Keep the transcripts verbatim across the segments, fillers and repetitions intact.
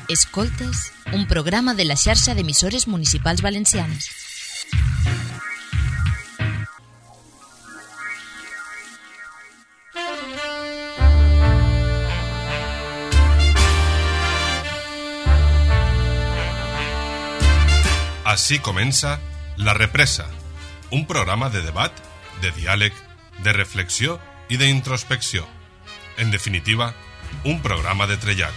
Escoltes, un programa de la xarxa d'emissores municipals valencianes. Así comença La Represa, un programa de debat, de diàleg, de reflexió i d'introspecció. En definitiva, un programa de trellat.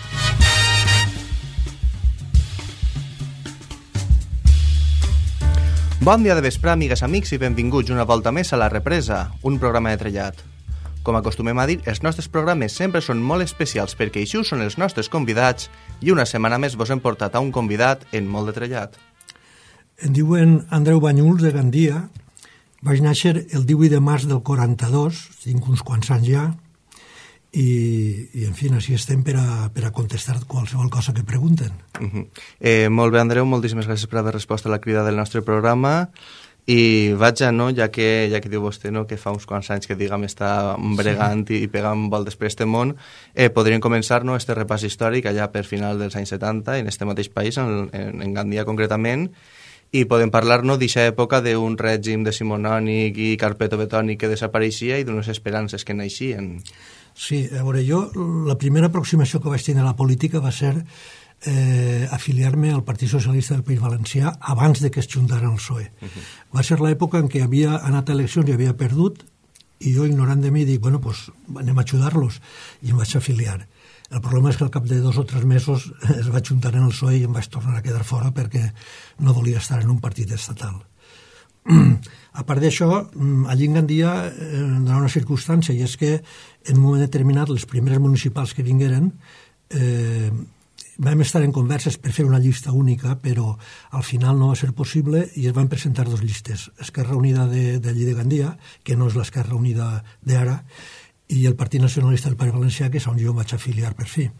Bon dia de vespre, amigues, amics, i benvinguts una volta més a La Represa, un programa de trellat. Com acostumem a dir, els nostres programes sempre són molt especials perquè així són els nostres convidats i una setmana més vos hem portat a un convidat en molt de trellat. Em diuen Andreu Banyuls, de Gandia. Vaig néixer el divuit de març del quaranta-dos, tinc uns quants anys ja, i, i en fi, així estem per a, per a contestar qualsevol cosa que pregunten. Uh-huh. eh, molt bé, Andreu, moltíssimes gràcies per haver respost a la crida del nostre programa. I vaig a, no, ja que, ja que diu vostè, no, que fa uns quants anys que, diguem, està bregant sí. i, i pegant voltes per este món, eh, podríem començar, no, este repàs històric allà per final dels anys setanta, en este mateix país, en, en, en Gandia concretament, i podem parlar, no, d'aquesta època d'un règim decimonònic i carpetobetònic que desapareixia i d'unes esperances que naixien. Sí, a veure, jo la primera aproximació que vaig tenir a la política va ser eh, afiliar-me al Partit Socialista del País Valencià abans de que es juntaren el P S O E. Uh-huh. Va ser l'època en què havia anat a eleccions i havia perdut, i jo, ignorant de mi, dic, bueno, pues anem a ajudar-los, i em vaig afiliar. El problema és que al cap de dos o tres mesos es va juntar en el P S O E i em vaig tornar a quedar fora perquè no volia estar en un partit estatal. A part d'això, allí en Gandia eh, donava una circumstància, i és que en un moment determinat les primeres municipals que vingueren eh, vam estar en converses per fer una llista única, però al final no va ser possible i es van presentar dos llistes. Esquerra Unida de, de allí de Gandia, que no és l'Esquerra Unida d'ara, i el Partit Nacionalista del País Valencià, que és on jo em vaig afiliar per fi.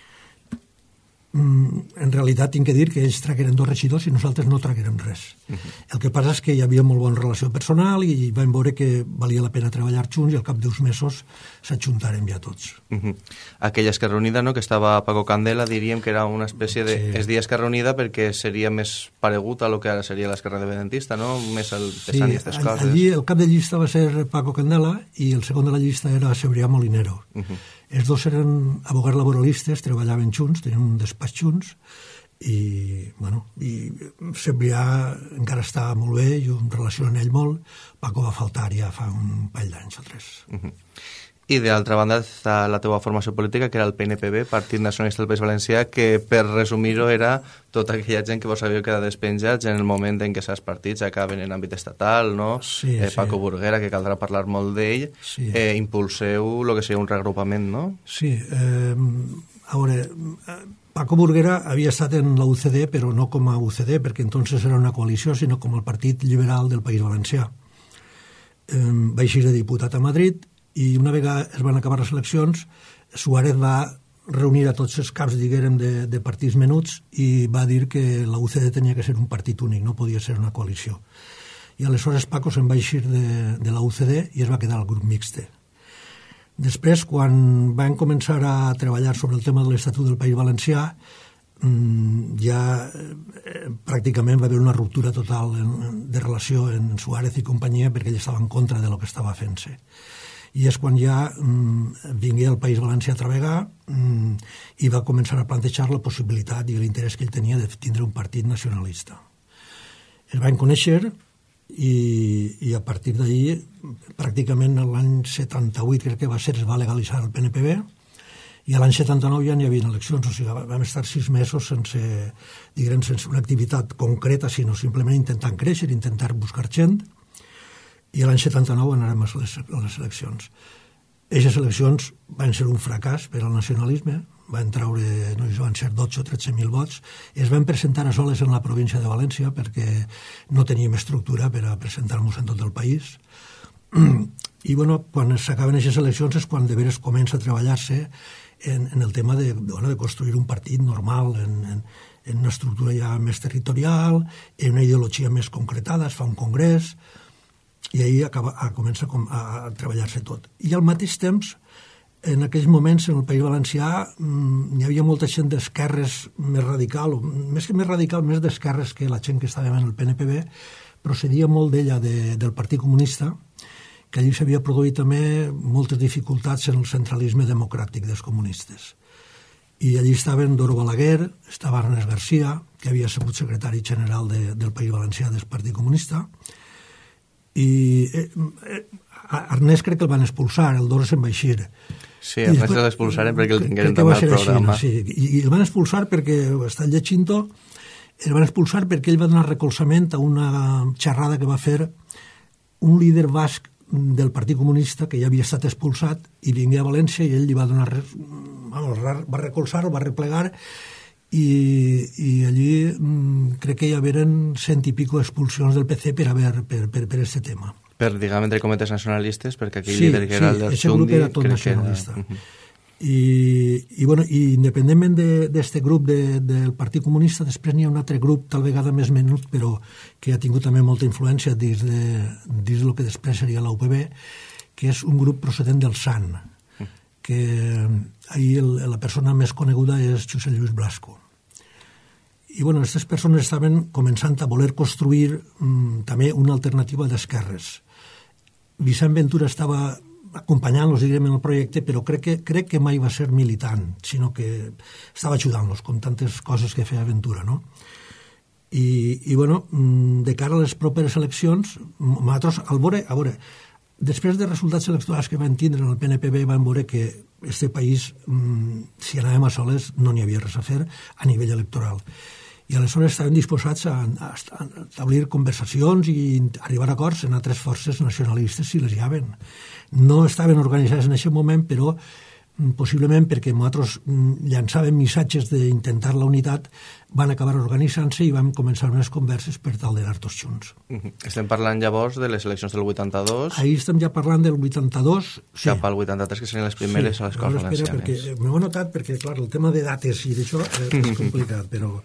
En realitat tinc que dir que ells tragueren dos regidors i nosaltres no traguérem res. Uh-huh. El que passa és que hi havia molt bona relació personal i vam veure que valia la pena treballar junts i al cap d'uns mesos s'ajuntaren ja tots. Uh-huh. Aquella Esquerra Unida, no, que estava a Paco Candela, diríem que era una espècie de... Sí. Es deia Esquerra Unida perquè seria més paregut a lo que ara seria l'Esquerra Independentista, no? Més el pesant sí, i aquestes coses. Allí el cap de llista va ser Paco Candela i el segon de la llista era Cebrià Molinero. Uh-huh. Els dos eren abogats laboralistes, treballaven junts, tenien un despatx junts, i, bueno, i Cebrià encara està molt bé, jo em relaciono amb ell molt. Paco va faltar ja fa un parell d'anys o tres. Uh-huh. I d'altra banda està la teva formació política, que era el P N P B, Partit Nacionalista del País Valencià, que per resumir-ho era tota aquella gent que vos havíeu quedat despenjats en el moment en què aquests partits acaben en àmbit estatal, no? Sí, eh, Paco sí. Burguera, que caldrà parlar molt d'ell, sí. eh, impulseu el que seria un reagrupament, no? Sí, eh, a veure, Paco Burguera havia estat en la U C D, però no com a U C D, perquè entonces era una coalició, sinó com el Partit Liberal del País Valencià. Eh, va eixir de diputat a Madrid, i una vegada es van acabar les eleccions, Suárez va reunir a tots els caps, diguem, de, de partits menuts i va dir que la U C D tenia que ser un partit únic, no podia ser una coalició. I aleshores Paco se'n va eixir de, de la U C D i es va quedar al grup mixte. Després, quan van començar a treballar sobre el tema de l'Estatut del País Valencià, ja eh, pràcticament va haver una ruptura total en, de relació en Suárez i companyia, perquè ell estava en contra de lo que estava fent-se. I és quan ja mm, vingué al País Valencià a treballar mm, i va començar a plantejar la possibilitat i l'interès que ell tenia de tindre un partit nacionalista. Es van conèixer i, i a partir d'ahir, pràcticament l'any setanta-vuit, crec que va ser, es va legalitzar el P N P B, i a l'any setanta-nou ja n'hi havia eleccions, o sigui, vam estar sis mesos sense, diguem, sense una activitat concreta, sinó simplement intentant créixer, intentar buscar gent, i l'any setanta-nou anàrem a les, a les eleccions. Aquestes eleccions van ser un fracàs per al nacionalisme, van traure, no sé, van ser dotze o tretze mil vots, es van presentar a soles en la província de València perquè no teníem estructura per a presentar-nos en tot el país. I, bueno, quan s'acaben aquestes eleccions és quan de veres comença a treballar-se en, en el tema de, bueno, de construir un partit normal, en, en, en una estructura ja més territorial, en una ideologia més concretada, es fa un congrés, i ahir acaba, a, comença a, a treballar-se tot. I al mateix temps en aquells moments en el País Valencià hi havia molta gent d'esquerres més radical, més que més radical, més d'esquerres que la gent que estava en el P N P B, procedia molt d'ella de, del Partit Comunista, que allí s'havia produït també moltes dificultats en el centralisme democràtic dels comunistes. I allí estaven Doro Balaguer, estava Ernest García, que havia sigut secretari general de, del País Valencià del Partit Comunista, i eh, eh, Ernest crec que el van expulsar, el Doro se'n va eixir. Sí, Ernest el expulsaren perquè el tingueren també al programa. Així, no? Sí. I, I el van expulsar perquè, està llegint-ho, el van expulsar perquè ell va donar recolzament a una xerrada que va fer un líder basc del Partit Comunista que ja havia estat expulsat i vingué a València i ell li va donar va recolzar, va replegar i, i allí mmm, crec que hi haveren cent i pico expulsions del P C per haver per, per, per este tema. Per, diguem, entre cometes nacionalistes, perquè aquell sí, líder que era sí, el del Sundi... Sí, grup era tot nacionalista. Era... Uh-huh. I, i, bueno, i independentment d'aquest grup de, del Partit Comunista, després n'hi ha un altre grup, tal vegada més menut, però que ha tingut també molta influència dins de, dins del que després seria l'U P B, que és un grup procedent del S A N, que ahir el, la persona més coneguda és Josep Lluís Blasco. I bueno, aquestes persones estaven començant a voler construir mm, també una alternativa d'esquerres. Vicent Ventura estava acompanyant-los, diguem, en el projecte, però crec que, crec que mai va ser militant, sinó que estava ajudant-los, com tantes coses que feia Ventura, no? I, i bueno, de cara a les properes eleccions, nosaltres, al veure, a veure, després de resultats electorals que van tindre en el P N P B, van veure que este país, si anàvem a soles, no n'hi havia res a fer a nivell electoral. I aleshores estaven disposats a, a, a establir conversacions i arribar a acords en altres forces nacionalistes si les hi haven. No estaven organitzades en aquest moment, però possiblement perquè nosaltres llançàvem missatges d'intentar la unitat, van acabar organitzant-se i vam començar unes converses per tal d'anar tots junts. Uh-huh. Estem parlant llavors de les eleccions del vuitanta-dos. Ahir estem ja parlant del vuitanta-dos. Sí. Cap al vuitanta-tres, que serien les primeres sí, a les Corts Valencianes. Perquè m'ho he notat perquè, clar, el tema de dates i d'això és complicat, però...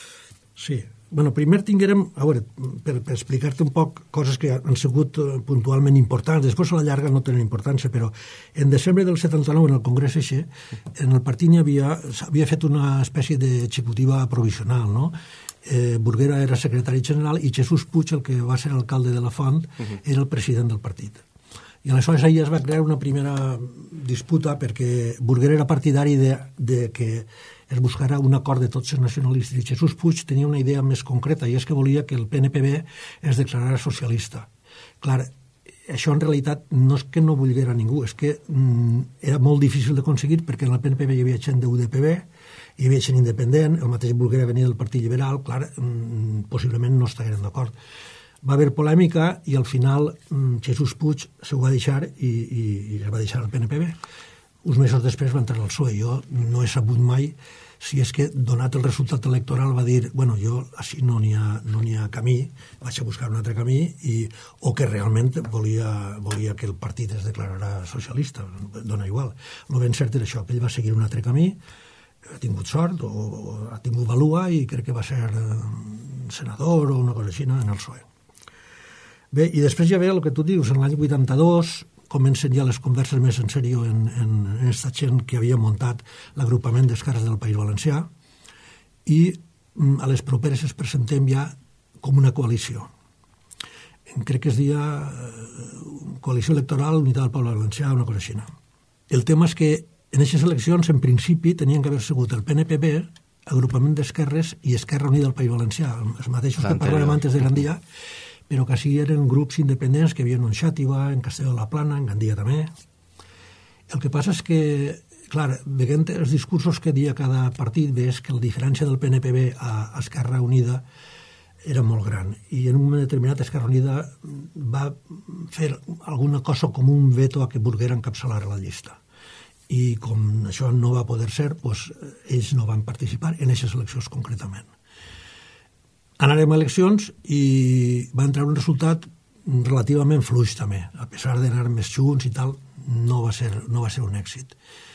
Sí. Bueno, primer tinguérem, a veure, per, per explicar-te un poc coses que han sigut puntualment importants, després a la llarga no tenen importància, però en desembre del setanta-nou, en el Congrés eixe, en el partit hi havia, havia fet una espècie d'executiva provisional, no? Eh, Burguera era secretari general i Jesús Puig, el que va ser alcalde de la Font, era el president del partit. I aleshores ahir es va crear una primera disputa perquè Burguera era partidari de, de que es buscarà un acord de tots els nacionalistes i Jesús Puig tenia una idea més concreta i és que volia que el P N P B es declarara socialista. Clar, això en realitat no és que no volguera ningú, és que mm, era molt difícil d'aconseguir perquè en el P N P B hi havia gent de U D P B, hi havia gent independent, el mateix Burguera venia del Partit Liberal, clar, mm, possiblement no estaven d'acord. Va haver polèmica i al final mm, Jesús Puig s'ho va deixar i, i, i es va deixar el P N P B. Uns mesos després va entrar al P S O E. Jo no he sabut mai si és que, donat el resultat electoral, va dir, bueno, jo així no n'hi ha, no n'hi ha camí, vaig a buscar un altre camí, i, o que realment volia, volia que el partit es declarara socialista, dona igual. El ben cert era això, que ell va seguir un altre camí, ha tingut sort, o, o ha tingut valua, i crec que va ser senador o una cosa així, no?, en el P S O E. Bé, i després ja ve el que tu dius, en l'any vuitanta-dos, comencen ja les converses més en sèrio en, en, en aquesta gent que havia muntat l'agrupament d'esquerres del País Valencià i a les properes es presentem ja com una coalició. Crec que es deia Coalició Electoral Unitat del Poble Valencià, una cosa així. El tema és que en aquestes eleccions, en principi, tenien que haver sigut el P N P B, agrupament d'esquerres i Esquerra Unida del País Valencià, els mateixos que parlàvem antes de Gandia, però que sí eren grups independents que havien en Xàtiva, en Castelló de la Plana, en Gandia també. El que passa és que, clar, veient els discursos que dia cada partit, ves que la diferència del P N P B a Esquerra Unida era molt gran. I en un moment determinat Esquerra Unida va fer alguna cosa com un veto a que Burguera encapçalara la llista. I com això no va poder ser, doncs, ells no van participar en aquestes eleccions concretament. Anarem a eleccions i va entrar un resultat relativament fluix també. A pesar d'anar més junts i tal, no va ser, no va ser un èxit.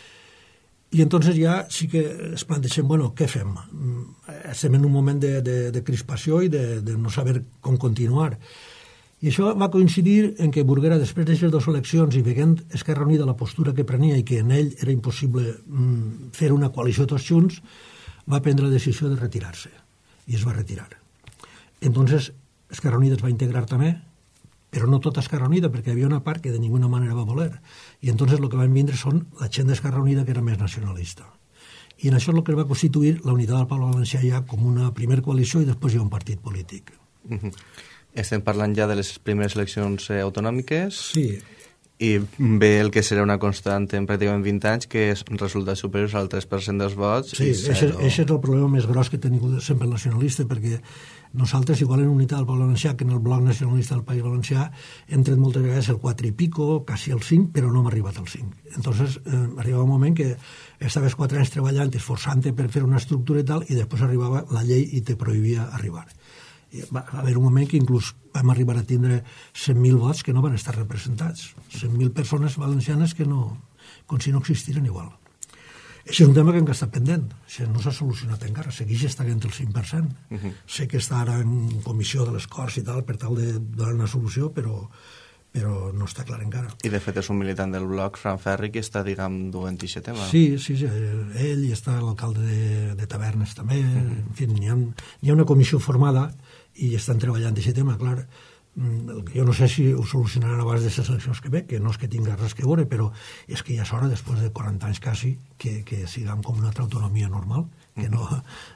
I entonces ja sí que es plantegem, bueno, què fem? Estem en un moment de, de, de crispació i de, de no saber com continuar. I això va coincidir en què Burguera, després d'aquestes dues eleccions i veient Esquerra Unida la postura que prenia i que en ell era impossible mm, fer una coalició tots junts, va prendre la decisió de retirar-se i es va retirar. Entonces Esquerra Unida es va integrar també, però no tota Esquerra Unida, perquè hi havia una part que de ninguna manera va voler. I entonces el que van vindre són la gent d'Esquerra Unida que era més nacionalista. I en això és el que es va constituir la unitat del poble valencià ja com una primera coalició i després hi ha un partit polític. Uh-huh. Estem parlant ja de les primeres eleccions eh, autonòmiques. Sí. I ve el que serà una constant en pràcticament vint anys, que és resultats superiors al tres per cent dels vots. Sí, aquest és el problema més gros que ha tingut sempre el nacionalista, perquè nosaltres, igual en Unitat del Poble Valencià, que en el bloc nacionalista del País Valencià, hem tret moltes vegades el quatre i pico, quasi el cinc, però no hem arribat al cinc. Entonces, eh, arribava un moment que estaves quatre anys treballant, esforçant-te per fer una estructura i tal, i després arribava la llei i te prohibia arribar. I va haver un moment que inclús vam arribar a tindre cent mil vots que no van estar representats. cent mil persones valencianes que no, com si no existiren igual. Això és un tema que encara està pendent. Això no s'ha solucionat encara. Segueix estant entre el cinc per cent. Uh-huh. Sé que està ara en comissió de les Corts i tal per tal de donar una solució, però, però no està clar encara. I de fet és un militant del bloc, Fran Ferri, que està, diguem, duent aquest tema. Sí, sí, sí, ell i està l'alcalde de, de Tavernes també. Uh-huh. En fi, n'hi ha, n'hi ha una comissió formada i estan treballant aquest tema, clar. Jo no sé si ho solucionaran abans de les eleccions que ve, que no és que tinga res que veure, però és que ja és hora, després de quaranta anys quasi, que, que siguem com una altra autonomia normal, que no...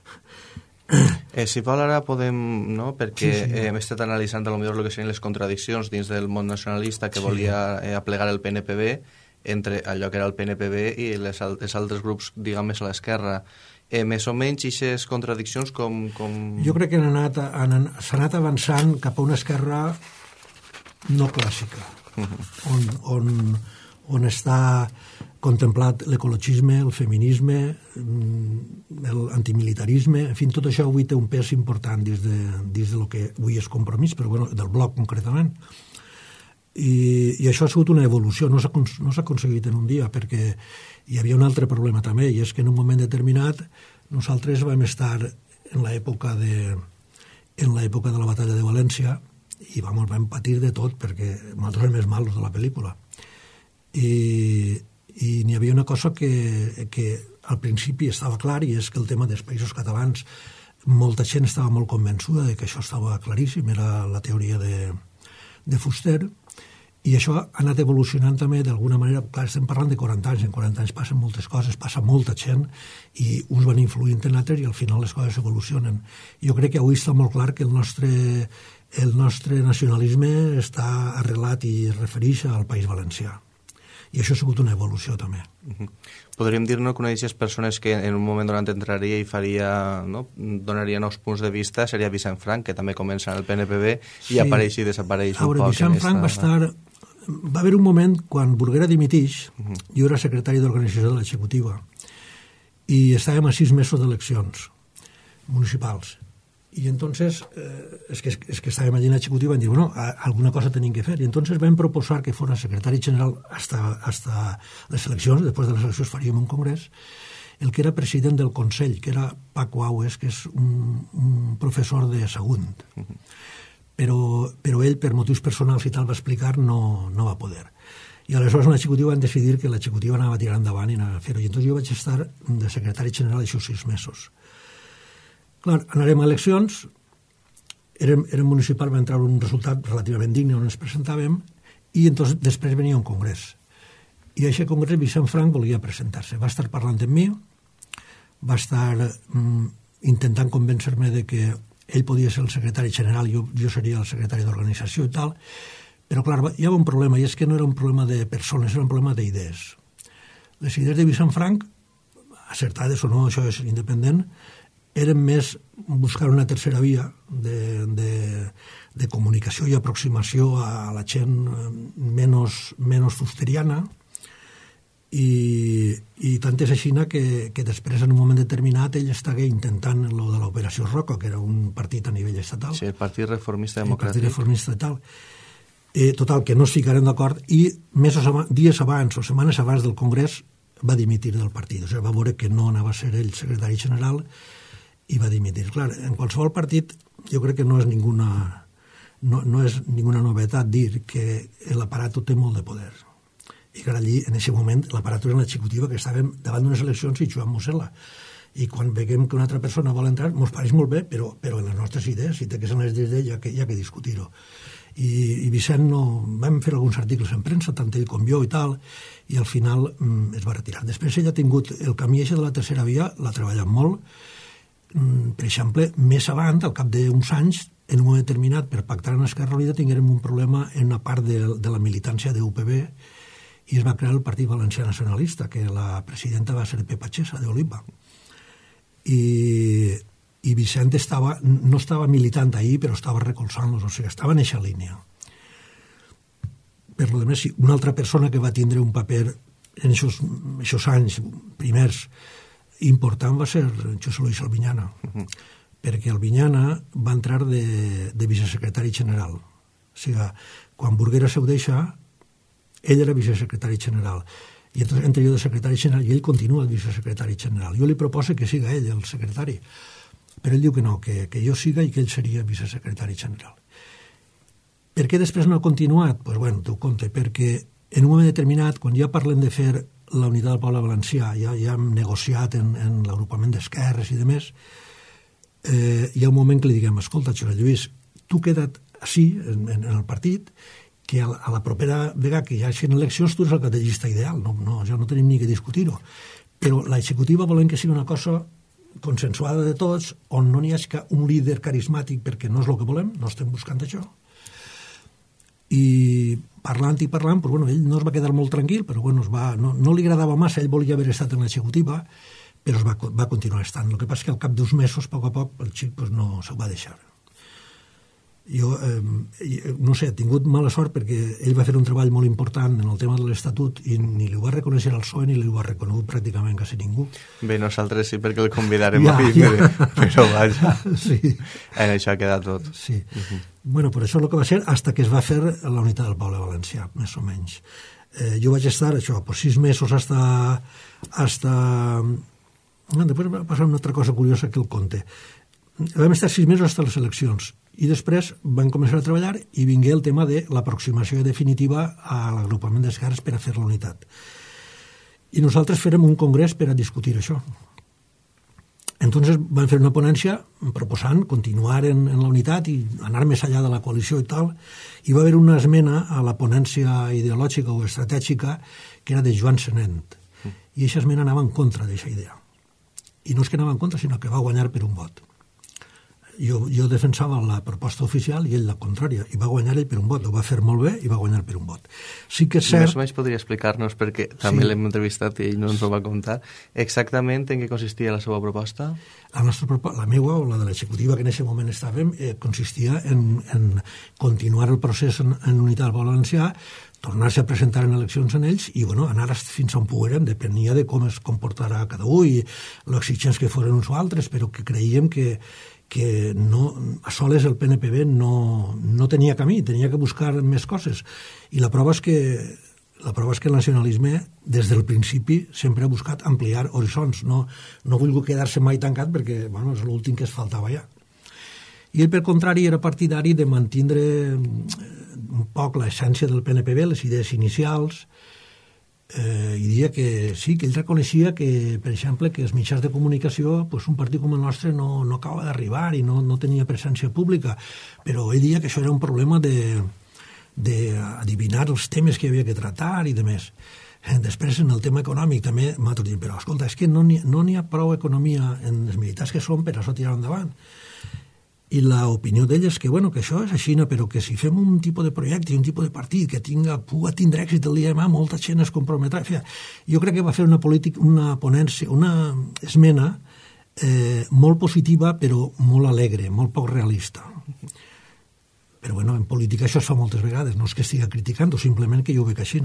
Eh, si vol ara podem, no? Perquè sí, sí. Eh, hem estat analitzant a lo millor el que serien les contradiccions dins del món nacionalista que sí. volia eh, aplegar el P N P B entre allò que era el P N P B i les, els altres grups, diguem, més a l'esquerra. Eh, més o menys aquestes contradiccions com, com... Jo crec que han anat, han, s'ha anat avançant cap a una esquerra no clàssica, uh-huh. on, on, on està contemplat l'ecologisme, el feminisme, l'antimilitarisme, en fi, tot això avui té un pes important dins de, dins de lo que avui és Compromís, però bueno, del bloc concretament. I, i això ha sigut una evolució, no s'ha, no s'ha aconseguit en un dia, perquè hi havia un altre problema també, i és que en un moment determinat nosaltres vam estar en l'època de, en l'època de la batalla de València i vam, vam patir de tot, perquè nosaltres érem més malos de la pel·lícula. I, i n'hi havia una cosa que, que al principi estava clar, i és que el tema dels països catalans, molta gent estava molt convençuda de que això estava claríssim, era la teoria de, de Fuster. I això ha anat evolucionant també d'alguna manera. Clar, estem parlant de quaranta anys, en quaranta anys passen moltes coses, passa molta gent i uns van influint en altres i al final les coses evolucionen. Jo crec que avui està molt clar que el nostre, el nostre nacionalisme està arrelat i es refereix al País Valencià. I això ha sigut una evolució també. Uh-huh. Podríem dir-ne que una d'aquestes persones que en un moment donat entraria i faria, no? donaria nous punts de vista seria Vicent Frank, que també comença en el P N P B i sí. apareix i desapareix un Ara, poc. Vicent Frank va estar... Va haver un moment quan Burguera dimitix, uh-huh. jo era secretari d'organització de l'executiva i estàvem a sis mesos d'eleccions municipals. I entonces, eh, és, que, és que estàvem allí en l'executiva i vam dir, bueno, a, alguna cosa tenim que fer. I entonces vam proposar que fos secretari general hasta, hasta les eleccions, després de les eleccions faríem un congrés, el que era president del Consell, que era Paco Aues, que és un, un professor de Sagunt. Uh-huh. Però, però ell, per motius personals i tal, va explicar, no, no va poder. I aleshores en l'executiva van decidir que l'executiva anava a tirar endavant i anava a fer-ho. I entonces jo vaig estar de secretari general això sis mesos. Clar, anarem a eleccions, érem, érem municipal, va entrar un resultat relativament digne on ens presentàvem, i entonces després venia un congrés. I a aquest congrés Vicent Frank volia presentar-se. Va estar parlant amb mi, va estar mm, intentant convèncer-me de que ell podia ser el secretari general, jo, jo seria el secretari d'organització i tal, però clar, hi havia un problema, i és que no era un problema de persones, era un problema d'idees. Les idees de Vicent Frank, acertades o no, això és independent, eren més buscar una tercera via de, de, de comunicació i aproximació a la gent menys, menys fusteriana, i, i tant és així que, que després en un moment determinat ell estava intentant lo de l'Operació Roca, que era un partit a nivell estatal. Sí, el Partit Reformista Democràtic. El Partit Reformista i tal. Eh, total, que no es ficaren d'acord i mesos abans, dies abans o setmanes abans del Congrés va dimitir del partit. O sigui, va veure que no anava a ser ell secretari general i va dimitir. Clar, en qualsevol partit jo crec que no és ninguna, no, no és ninguna novetat dir que l'aparato té molt de poder. I clar, allí, en aquest moment, l'aparato era l'executiva que estàvem davant d'unes eleccions i jugant Mosela. I quan veiem que una altra persona vol entrar, ens pareix molt bé, però, però en les nostres idees, si té que ser les idees d'ell, ja que, ja que discutir-ho. I, i Vicent no, vam fer alguns articles en premsa, tant ell com jo i tal, i al final mm, es va retirar. Després ell ha tingut el camí eixe de la tercera via, l'ha treballat molt. Mm, per exemple, més avant, al cap d'uns anys, en un moment determinat, per pactar amb Esquerra Unida, tinguérem un problema en una part de, de la militància de U P B i es va crear el Partit Valencià Nacionalista, que la presidenta va ser Pepa Chesa, d'Oliva. I... i Vicent estava, no estava militant ahir, però estava recolzant-los, o sigui, estava en eixa línia. Per lo demés, una altra persona que va tindre un paper en aquests anys primers important va ser José Luis Albiñana, uh-huh. perquè Albiñana va entrar de, de vicesecretari general. O sigui, quan Burguera se ho deixa, ell era vicesecretari general. I entonces entre jo de secretari general i ell continua el vicesecretari general. Jo li proposo que siga ell el secretari, però ell diu que no, que, que jo siga i que ell seria vicesecretari general. Per què després no ha continuat? Doncs pues bueno, t'ho conto, perquè en un moment determinat, quan ja parlem de fer la unitat del poble valencià, ja, ja hem negociat en, en l'agrupament d'esquerres i demés, eh, hi ha un moment que li diguem, escolta, Josep Lluís, tu queda't així, en, en, en el partit, que a la, a la propera vegada que hi hagi eleccions tu ets el cap de llista ideal, no, no, ja no tenim ni que discutir-ho. Però l'executiva volem que sigui una cosa consensuada de tots, on no n'hi hagi un líder carismàtic perquè no és el que volem, no estem buscant això. I parlant i parlant, pues, bueno, ell no es va quedar molt tranquil, però bueno, es va, no, no li agradava massa, ell volia haver estat en l'executiva, però es va, va continuar estant. El que passa és que al cap d'uns mesos, a poc a poc, el xic pues, no s'ho va deixar. Jo, eh, no sé, he tingut mala sort perquè ell va fer un treball molt important en el tema de l'Estatut i ni li ho va reconèixer al P S O E ni li ho va reconegut pràcticament quasi ningú. Bé, nosaltres sí, perquè el convidarem ja, a vindre, ja. però vaja, sí. En això ha quedat tot. Sí. Uh-huh. Bueno, per això és el que va ser hasta que es va fer la unitat del poble valencià, més o menys. Eh, jo vaig estar, això, pues, sis mesos hasta... hasta... Després va passar una altra cosa curiosa que el conte. Vam estar sis mesos fins les eleccions i després van començar a treballar i vingué el tema de l'aproximació definitiva a l'agrupament d'esquerres per a fer la unitat. I nosaltres farem un congrés per a discutir això. Entonces van fer una ponència proposant continuar en, en la unitat i anar més allà de la coalició i tal, i va haver una esmena a la ponència ideològica o estratègica que era de Joan Senent, i aquesta esmena anava en contra d'aquesta idea. I no és que anava en contra, sinó que va guanyar per un vot. Jo, jo defensava la proposta oficial i ell la contrària, i va guanyar ell per un vot, ho va fer molt bé i va guanyar per un vot. Sí que és cert... Més o menys podria explicar-nos, perquè també sí. L'hem entrevistat i ell no ens ho va contar, exactament en què consistia la seva proposta? La nostra proposta, la meva o la de l'executiva que en aquest moment estàvem, eh, consistia en, en continuar el procés en, en unitat del poble valencià, tornar-se a presentar en eleccions en ells i bueno, anar fins on poguérem, depenia de com es comportarà cada un i l'exigents que foren uns o altres, però que creiem que que no, a soles el P N P B no, no tenia camí, tenia que buscar més coses. I la prova és que la prova és que el nacionalisme, des del principi, sempre ha buscat ampliar horitzons. No, no ha volgut quedar-se mai tancat perquè bueno, és l'últim que es faltava ja. I ell, per contrari, era partidari de mantindre un poc l'essència del P N P B, les idees inicials, eh, i dia que sí, que ell reconeixia que, per exemple, que els mitjans de comunicació, pues, un partit com el nostre no, no acaba d'arribar i no, no tenia presència pública, però ell dia que això era un problema de, de adivinar els temes que havia que tratar i demés. Després, en el tema econòmic, també m'ha tot dit, però escolta, és que no n'hi no n'hi ha prou economia en els militars que són per a això tirar endavant. I l'opinió d'ell és que, bueno, que això és així, però que si fem un tipus de projecte i un tipus de partit que tinga, pugui tindre èxit el dia de demà, molta gent es comprometrà. Jo crec que va fer una, política, una ponència, una esmena eh, molt positiva, però molt alegre, molt poc realista. Però, bueno, en política això es fa moltes vegades, no és que estigui criticant, simplement que jo ho veig així.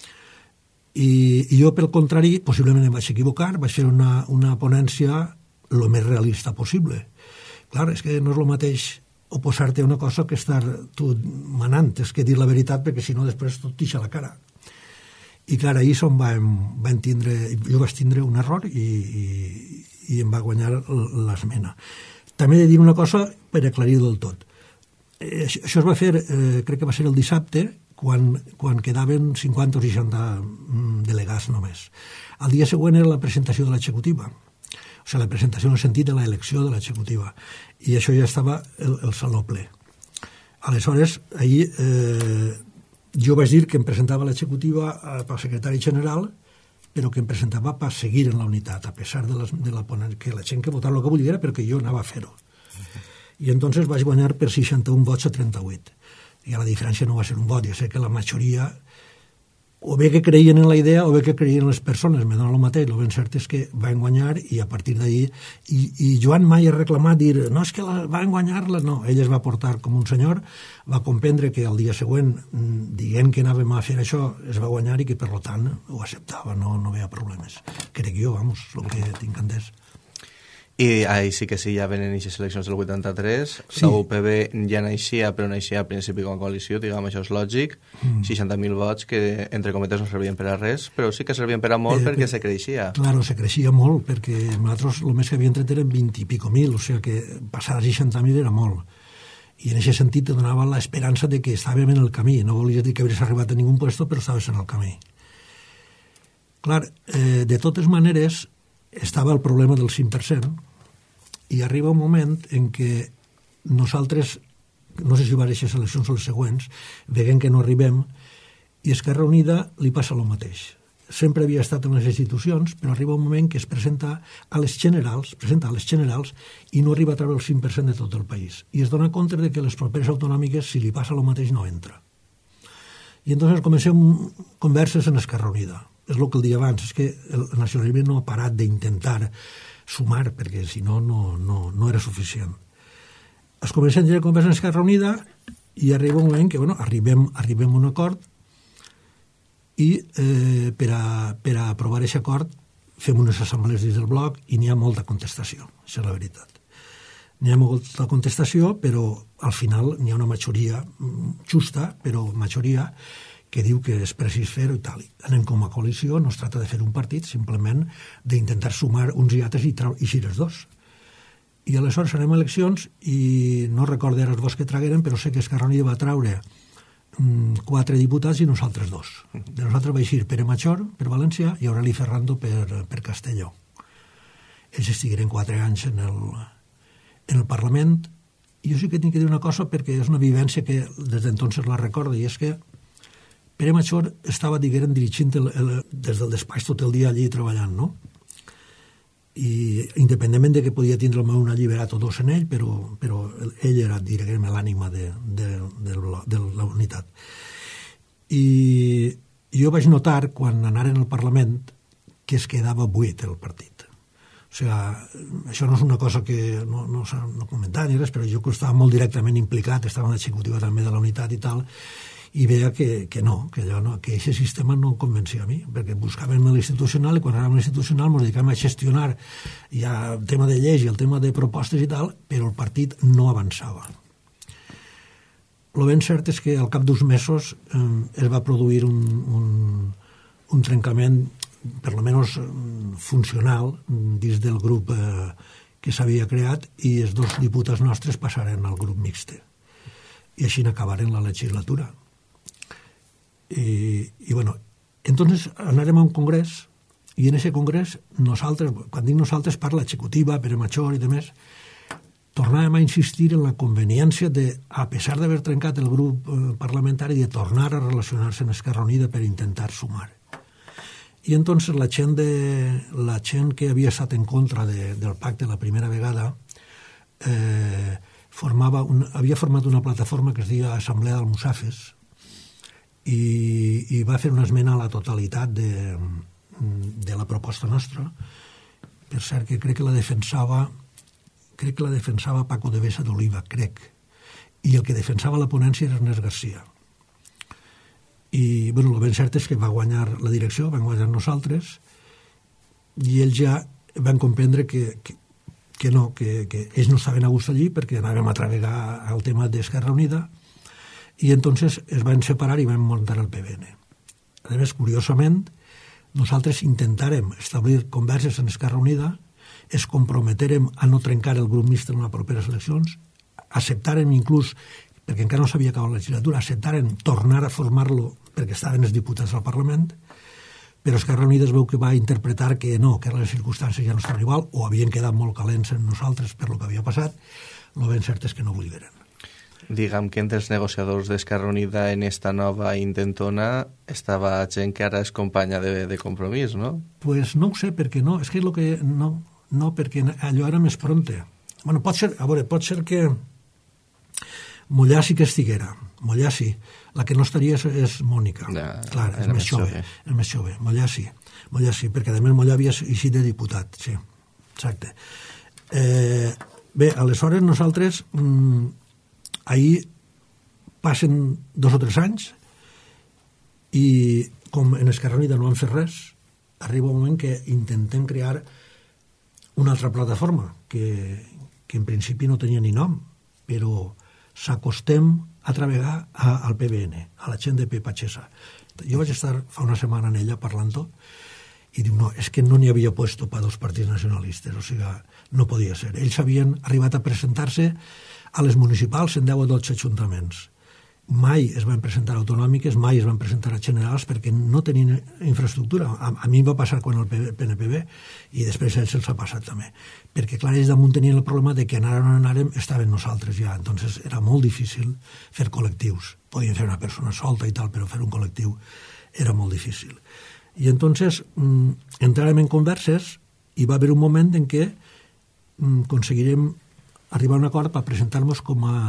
I, I jo, pel contrari, possiblement em vaig equivocar, vaig fer una, una ponència el més realista possible. Clar, és que no és el mateix oposar-te a una cosa que estar tu manant, és que dir la veritat, perquè si no després tot t'ixa la cara. I clar, ahir som vam, vam tindre, jo vaig tindre un error i, i, i em va guanyar l'esmena. També he de dir una cosa per aclarir del tot. eh, això es va fer, eh, crec que va ser el dissabte, quan, quan quedaven cinquanta o seixanta delegats només. El dia següent era la presentació de l'executiva, o sigui, la presentació en el sentit de l'elecció de l'executiva, i això ja estava el, el saló ple. Aleshores, ahir eh, jo vaig dir que em presentava l'executiva pel secretari general, però que em presentava per seguir en la unitat, a pesar de, les, de la, que la gent que votava el que volia era perquè jo anava a fer-ho. I entonces vaig guanyar per seixanta-un vots a trenta-vuit. I la diferència no va ser un vot, ja sé que la majoria o bé que creien en la idea o bé que creien en les persones, me dona el mateix, el ben cert és que van guanyar i a partir d'ahir, i, i Joan mai ha reclamat dir, no, és que la, van guanyar-la, no, ell es va portar com un senyor, va comprendre que el dia següent, dient que anàvem a fer això, es va guanyar i que per tant ho acceptava, no, no veia problemes. Crec jo, vamos, el que tinc entès. I ahí sí que sí, ja venen aquestes eleccions del vuitanta-tres, sí. La U P B ja naixia, però naixia al principi com a coalició, diguem, això és lògic, mm. seixanta mil vots que, entre cometes, no servien per a res, però sí que servien per a molt eh, perquè per... se creixia. Claro, se creixia molt, perquè nosaltres el més que havien tret eren vint i pico mil, o sigui que passar a seixanta mil era molt. I en aquest sentit te donava l'esperança de que estàvem en el camí, no volies dir que hauries arribat a ningun puesto, però estaves en el camí. Clar, eh, de totes maneres, estava el problema del cinc per cent, i arriba un moment en què nosaltres, no sé si va aquestes eleccions o les següents, veiem que no arribem, i Esquerra Unida li passa el mateix. Sempre havia estat en les institucions, però arriba un moment que es presenta a les generals, presenta a les generals i no arriba a treure el cinc per cent de tot el país. I es dona compte de que les properes autonòmiques, si li passa el mateix, no entra. I entonces comencem converses en Esquerra Unida. És el que el dia abans, és que el nacionalisme no ha parat d'intentar sumar, perquè si no, no, no era suficient. Es comencen a conversar en Esquerra Unida i arriba un moment que, bueno, arribem, arribem a un acord i eh, per, a, per a aprovar aquest acord fem unes assemblees dins del bloc i n'hi ha molta contestació, això és la veritat. N'hi ha molta contestació, però al final n'hi ha una majoria justa, però majoria que diu que és precís fer-ho i tal. Anem com a coalició, no es tracta de fer un partit, simplement d'intentar sumar uns i altres i eixir els dos. I aleshores anem a eleccions i no recordo els vots que tragueren, però sé que Esquerra Unida va traure mm, quatre diputats i nosaltres dos. De nosaltres va eixir Pere Machor per València i Aureli Ferrando per, per Castelló. Ells estigueren quatre anys en el, en el Parlament. I jo sí que tinc que dir una cosa perquè és una vivència que des d'entonces la recordo, i és que Pere Machor estava, diguem, dirigint el, el, des del despatx tot el dia allí treballant, no? I independentment de que podia tindre el meu un alliberat o dos en ell, però, però ell era, diguem, l'ànima de, de, de, de la unitat. I jo vaig notar, quan anaren al Parlament, que es quedava buit el partit. O sigui, això no és una cosa que no, no s'ha no comentat ni res, però jo que estava molt directament implicat, estava en l'executiva també de la unitat i tal, i veia que, que no, que allò no, que aquest sistema no em convencia a mi, perquè buscàvem l'institucional i quan érem l'institucional ens dedicàvem a gestionar ja el tema de lleis i el tema de propostes i tal, però el partit no avançava. El ben cert és que al cap d'uns mesos eh, es va produir un, un, un trencament, per almenys funcional, dins del grup eh, que s'havia creat, i els dos diputats nostres passaren al grup mixte. I així acabaren la legislatura. I, i bueno, entonces anarem a un congrés i en aquest congrés nosaltres, quan dic nosaltres parla executiva, Pere Machor i demés, tornàvem a insistir en la conveniència de, a pesar d'haver trencat el grup eh, parlamentari, de tornar a relacionar-se en Esquerra Unida per intentar sumar. I entonces la gent, de, la gent que havia estat en contra de, del pacte la primera vegada eh, formava un, havia format una plataforma que es deia Assemblea d'Almussafes, i, i va fer una esmena a la totalitat de, de la proposta nostra. Per cert, que crec que la defensava crec que la defensava Paco de Besa d'Oliva, crec. I el que defensava la ponència era Ernest Garcia. I, bueno, el ben cert és que va guanyar la direcció, van guanyar nosaltres, i ells ja van comprendre que, que, que no, que, que ells no estaven a gust allí perquè anàvem a travegar el tema d'Esquerra Unida, i entonces es van separar i van muntar el P B N. A més, curiosament, nosaltres intentarem establir converses en Esquerra Unida, es comprometerem a no trencar el grup mixt en les properes eleccions, acceptarem inclús perquè encara no s'havia acabat la legislatura, acceptaren tornar a formar-lo perquè estaven els diputats al Parlament, però Esquerra Unida es veu que va interpretar que no, que les circumstàncies ja no estaven igual, o havien quedat molt calents en nosaltres per lo que havia passat. Lo ben cert és que no volgueren. Diguem que entre els negociadors d'Esquerra Unida en esta nova intentona estava gent que ara és companya de, de Compromís, no? Pues no ho sé, perquè no, és que, lo que no, no, perquè allò era més pronte. Bueno, pot ser, a veure, pot ser que Mollà sí que estiguera, Mollà sí. La que no estaria és, és Mònica. Ja, clar, és més jove, és més jove. Mollà sí, Mollà sí, perquè a més Mollà havia eixit de diputat, sí, exacte. Eh, bé, aleshores nosaltres mmm, ahir passen dos o tres anys i com en Esquerra Unida no han fet res, arriba un moment que intentem crear una altra plataforma que, que en principi no tenia ni nom, però s'acostem a treballar al P B N, a la gent de P. Pachesa. Jo vaig estar fa una setmana en ella parlant-ho i diu, no, és que no n'hi havia puesto per dos partits nacionalistes, o sigui, no podia ser. Ells havien arribat a presentar-se a les municipals en deu o dotze ajuntaments. Mai es van presentar autonòmiques, mai es van presentar a generals perquè no tenien infraestructura. A, a mi em va passar quan el P N P B i després a ells se'ls ha passat també. Perquè, clar, ells damunt tenien el problema de que anàrem o no anàrem, estaven nosaltres ja. Entonces era molt difícil fer col·lectius. Podien fer una persona solta i tal, però fer un col·lectiu era molt difícil. I entonces mm, entràrem en converses i va haver un moment en què mm, aconseguirem arribar a un acord per presentar-nos com a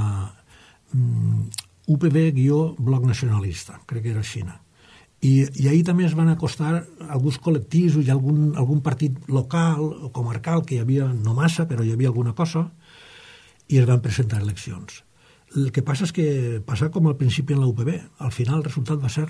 mm, U P B-Bloc Nacionalista, crec que era així. I, i ahir també es van acostar alguns col·lectius i algun, algun partit local o comarcal que hi havia, no massa, però hi havia alguna cosa, i es van presentar eleccions. El que passa és que passa com al principi en la U P B. Al final el resultat va ser...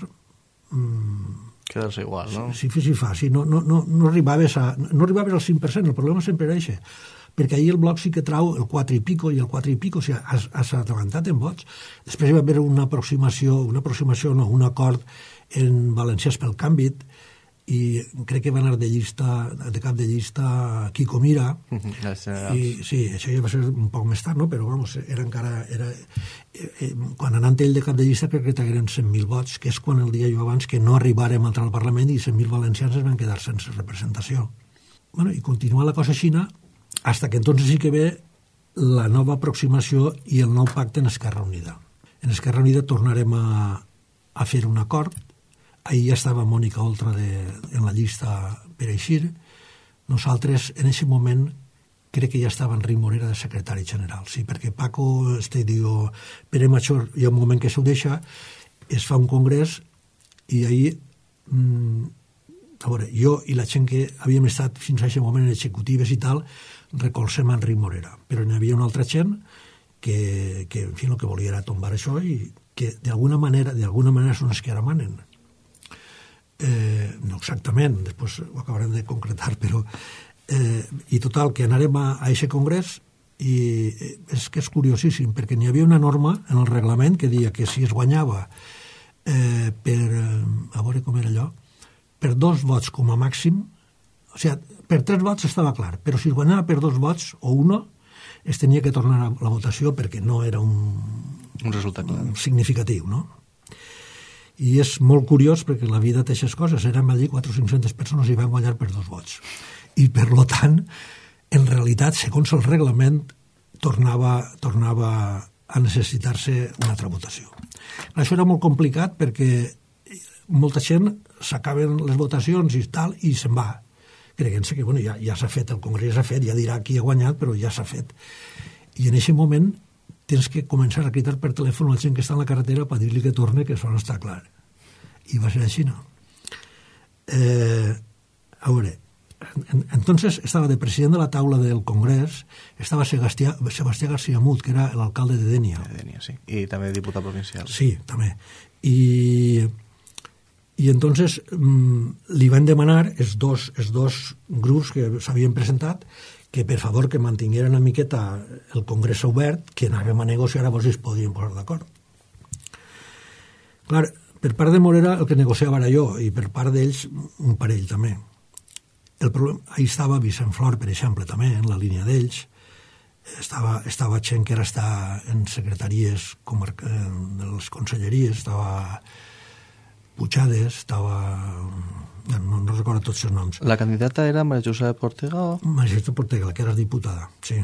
Mm, quedar-se igual, no? Sí, sí, sí, fa. Sí, no, no, no, no, arribaves a, no arribaves al cinc per cent, el problema sempre era això. Perquè ahir el bloc sí que trau el quatre i pico i el quatre i pico, o sigui, has, has atragantat en vots. Després hi va haver una aproximació, una aproximació, no, un acord en Valencians pel Canvi, i crec que va anar de llista, de cap de llista Quico Mira, uh-huh. I sí, això ja va ser un poc més tard, no? Però vamos, era encara, era, eh, eh, quan anant ell de cap de llista crec que tragueren cent mil vots, que és quan el dia jo abans que no arribarem a entrar al Parlament i cent mil valencians es van quedar sense representació. Bueno, i continua la cosa aixina, hasta que entonces sí que ve la nova aproximació i el nou pacte en Esquerra Unida. En Esquerra Unida tornarem a, a fer un acord. Ahir ja estava Mònica Oltra de, en la llista per eixir. Nosaltres, en aquest moment, crec que ja estava Enric Morera de secretari general. Sí, perquè Paco, este, diu, Pere Machor, hi ha un moment que s'ho deixa, es fa un congrés i ahir... Mmm, a veure, jo i la gent que havíem estat fins a aquest moment en executives i tal, recolzem a Enric Morera. Però n'hi havia una altra gent que, que en fi, el que volia era tombar això i que d'alguna manera, d'alguna manera són els que ara manen. Eh, no exactament, després ho acabarem de concretar, però eh, i total, que anarem a aquest congrés i és que és curiosíssim, perquè n'hi havia una norma en el reglament que deia que si es guanyava eh, per, a veure com era allò, per dos vots com a màxim, o sigui, per tres vots estava clar, però si es guanyava per dos vots o uno, es tenia que tornar a la votació perquè no era un, un resultat clar. Significatiu, no? I és molt curiós perquè la vida té aquestes coses. Érem allí quatre o cinc-centes persones i van guanyar per dos vots. I, per lo tant, en realitat, segons el reglament, tornava, tornava a necessitar-se una altra votació. Això era molt complicat perquè molta gent s'acaben les votacions i tal, i se'n va, creient-se que bueno, ja, ja s'ha fet, el congrés s'ha fet, ja dirà qui ha guanyat, però ja s'ha fet. I en aquest moment tens que començar a cridar per telèfon a la gent que està en la carretera per dir-li que torne, que això no està clar. I va ser així, no? Eh, a veure, en, entonces estava de president de la taula del congrés, estava Sebastià, Sebastià García Mut, que era l'alcalde de Dénia. De Dénia, sí. I també diputat provincial. Sí, també. I... I entonces mmm, li van demanar els dos, els dos grups que s'havien presentat que per favor que mantingueren una miqueta el congrés obert, que anàvem a negociar a veure si es podien posar d'acord. Clar, per part de Morera el que negociava era jo i per part d'ells un parell també. El problema, ahí estava Vicent Flor, per exemple, també, en la línia d'ells. estava, estava gent que ara està en secretaries com de les conselleries, estava Puigades, estava... no, no recordo tots els noms. La candidata era Maria Josep Ortega? O... Maria Josep Ortega, la que era diputada, sí.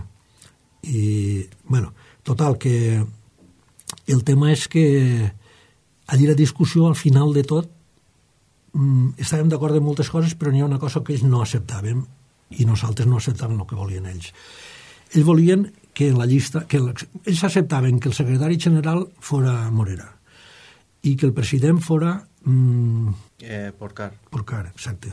I, bueno, total, que el tema és que allí la discussió, al final de tot, mmm, estàvem d'acord en moltes coses, però n'hi ha una cosa que ells no acceptàvem i nosaltres no acceptàvem el que volien ells. Ells volien que en la llista... Que el, ells acceptaven que el secretari general fora Morera i que el president fora... Mmm, eh, Porcar. Porcar, exacte.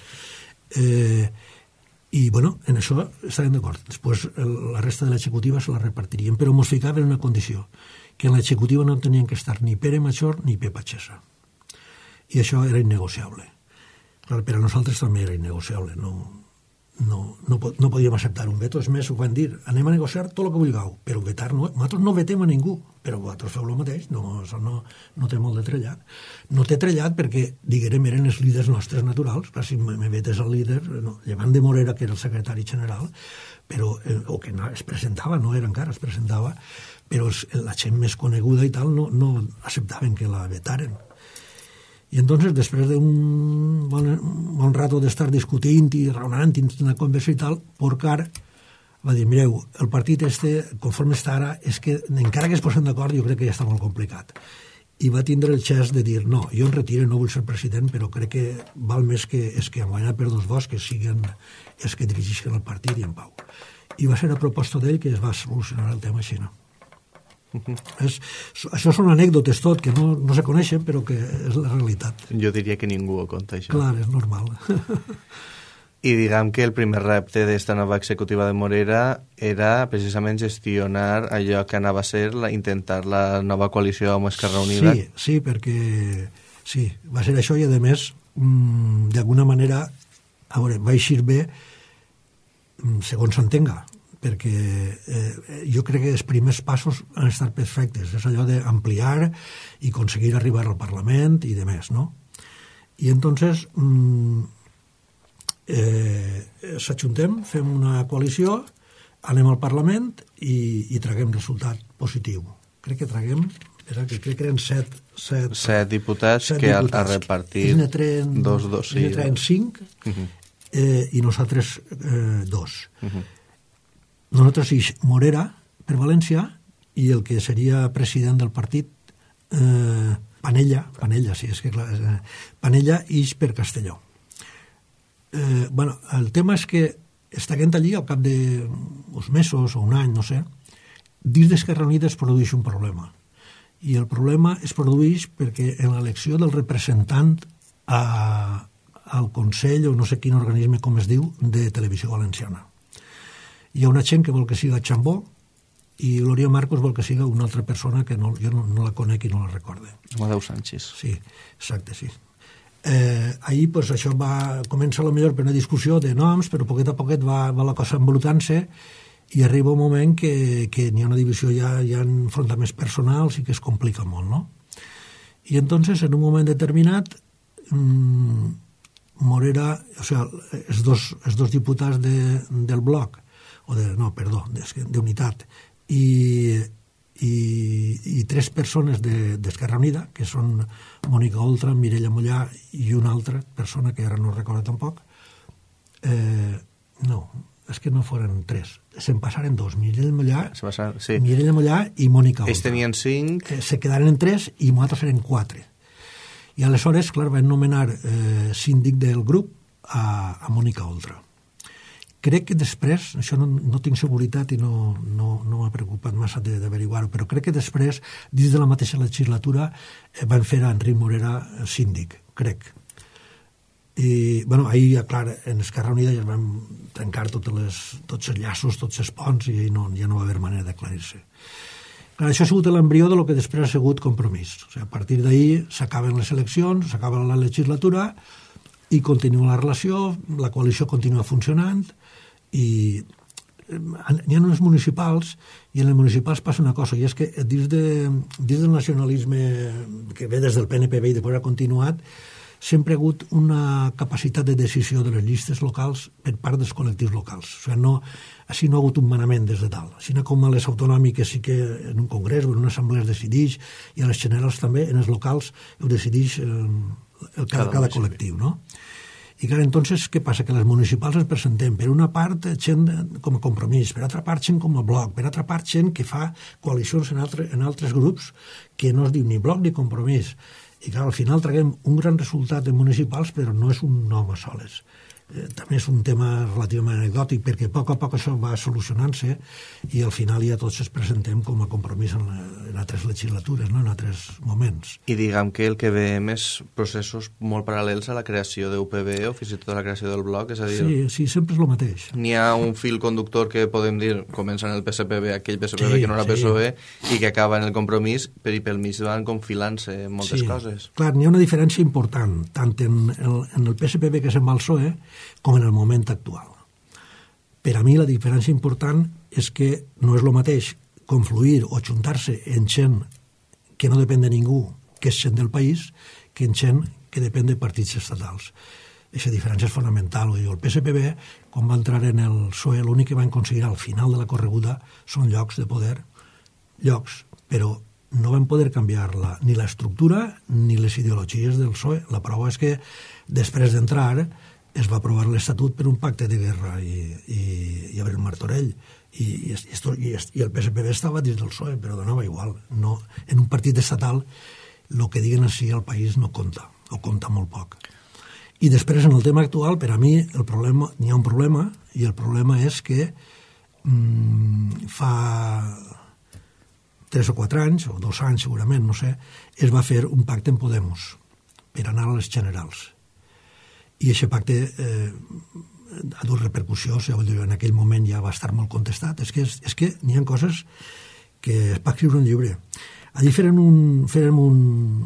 Eh, I, bueno, en això estàvem d'acord. Després, el, la resta de l'executiva se la repartirien, però ens ficaven en una condició, que en l'executiva no tenien que estar ni Pere Major ni Pep Atxesa. I això era innegociable. Clar, per a nosaltres també era innegociable, no... No, no, no podíem acceptar un veto, és més, ho van dir, anem a negociar tot el que vulgueu, però vetar no, nosaltres no vetem a ningú, però vosaltres feu el mateix, no, això no, no té molt de trellat. No té trellat perquè, diguem, eren els líders nostres naturals, però si me vetes el líder, no, llevant de Morera, que era el secretari general, però, eh, o que no, es presentava, no era encara, es presentava, però els, la gent més coneguda i tal no, no acceptaven que la vetaren. I entonces, després d'un bon, bon rato d'estar discutint i raonant i una conversa i tal, Porcar va dir, mireu, el partit este, conforme està ara, és que encara que es posen d'acord, jo crec que ja està molt complicat. I va tindre el xest de dir, no, jo em retiro, no vull ser president, però crec que val més que és que han guanyat per dos vots que siguin els que dirigeixen el partit i en pau. I va ser a proposta d'ell que es va solucionar el tema així, no? Uh-huh. És, això són anècdotes tot, que no, no se coneixen, però que és la realitat. Jo diria que ningú ho conta, això. Clar, és normal. I diguem que el primer repte d'esta nova executiva de Morera era precisament gestionar allò que anava a ser la, intentar la nova coalició amb Esquerra Unida. Sí, sí, perquè sí, va ser això i a més mmm, d'alguna manera a veure, va eixir bé segons s'entenga, perquè eh, jo crec que els primers passos han estat perfectes, és allò d'ampliar i aconseguir arribar al Parlament i de més, no? I entonces mm, eh, s'ajuntem, fem una coalició, anem al Parlament i, i traguem resultat positiu. Crec que traguem, era que crec que eren set, set, set diputats set que diputats. a repartir ells ne traen, dos, dos, sí. Ells ne traen cinc uh-huh. eh, i nosaltres eh, dos. Uh-huh. Nosaltres ix Morera per València i el que seria president del partit eh, Panella, Panella, sí, és que clar, eh, Panella ix per Castelló. Eh, bueno, el tema és que estaguent allí al cap d'uns mesos o un any, no sé, dins d'Esquerra Unida es produeix un problema. I el problema es produeix perquè en l'elecció del representant a, al Consell o no sé quin organisme, com es diu, de Televisió Valenciana. Hi ha una gent que vol que siga Xambó i Gloria Marcos vol que siga una altra persona que no, jo no, no la conec i no la recorde. Amadeu Sánchez. Sí, exacte, sí. Eh, ahir pues, això va comença a lo millor per una discussió de noms, però poquet a poquet va, va la cosa embrutant-se i arriba un moment que, que n'hi ha una divisió, ja, hi ha enfrontaments personals i que es complica molt, no? I entonces, en un moment determinat, mmm, Morera, o sigui, els dos, els dos diputats de, del bloc, o de, no, perdó, d'unitat, i, i, i tres persones d'Esquerra Unida, que són Mònica Oltra, Mireia Mollà i una altra persona que ara no recordo tampoc, eh, no, és que no foren tres, se'n passaren dos, Mireia Mollà, sí. Mireia Mollà i Mònica Oltra. Ells tenien cinc. Eh, se quedaren en tres i nosaltres eren quatre. I aleshores, clar, van nomenar eh, síndic del grup a, a Mònica Oltra. Crec que després, això no, no tinc seguretat i no, no, no m'ha preocupat massa d'averiguar-ho, però crec que després, dins de la mateixa legislatura, eh, van fer a Enric Morera síndic, crec. I, bueno, ahir, clar, en Esquerra Unida ja vam trencar totes les, tots els llaços, tots els ponts, i no, ja no va haver manera d'aclarir-se. Clar, això ha sigut l'embrió de lo que després ha sigut Compromís. O sigui, a partir d'ahir s'acaben les eleccions, s'acaba la legislatura, i continua la relació, la coalició continua funcionant, i n'hi ha uns municipals, i en els municipals passa una cosa, i és que dins, de, dins del nacionalisme que ve des del P N P B i després ha continuat, sempre ha hagut una capacitat de decisió de les llistes locals per part dels col·lectius locals. O sigui, no, així no ha hagut un manament des de dalt. Així com a les autonòmiques sí que en un congrés o en una assemblea es decideix, i a les generals també, en els locals ho decideix eh, el, cada, cada col·lectiu, no? I clar, entonces, què passa? Que les municipals es presenten per una part gent com a Compromís, per altra part gent com a Bloc, per altra part gent que fa coalicions en, altre, en altres grups que no es diu ni Bloc ni Compromís. I clar, al final traguem un gran resultat de municipals, però no és un nom a soles. Eh, també és un tema relativament anecdòtic, perquè a poc a poc això va solucionant-se i al final ja tots es presentem com a Compromís en, la, en altres legislatures, no? En altres moments. I diguem que el que veiem és processos molt paral·lels a la creació d'U P B o fins i tot a la creació del Bloc, és a dir... Sí, sí, sempre és el mateix. N'hi ha un fil conductor que podem dir comença en el P S P B, aquell P S P B sí, que no era sí. P S O E, i que acaba en el Compromís, però i pel mig van confilant-se moltes sí. coses. Clar, n'hi ha una diferència important, tant en el, en el P S P B que se'n va al P S O E, com en el moment actual. Per a mi la diferència important és que no és el mateix confluir o juntar-se en gent que no depèn de ningú, que és gent del país, que en gent que depèn de partits estatals. Aquesta diferència és fonamental. El P S P B, quan va entrar en el P S O E, l'únic que van aconseguir al final de la correguda són llocs de poder, llocs, però no van poder canviar-la, ni l'estructura ni les ideologies del P S O E. La prova és que després d'entrar es va aprovar l'Estatut per un pacte de guerra i, i, i Abril Martorell i, i, esto, i, i el P S P B estava dins del P S O E, però donava igual. No, en un partit estatal el que diguen així al país no compta, o compta molt poc. I després, en el tema actual, per a mi el problema, n'hi ha un problema, i el problema és que mmm, fa tres o quatre anys, o dos anys segurament, no sé, es va fer un pacte en Podemos per anar a les generals. I aquest pacte eh, ha dut repercussió, o sigui, en aquell moment ja va estar molt contestat. És que, és, és que n'hi ha coses que es va escriure un llibre. Allí feren un, feren un,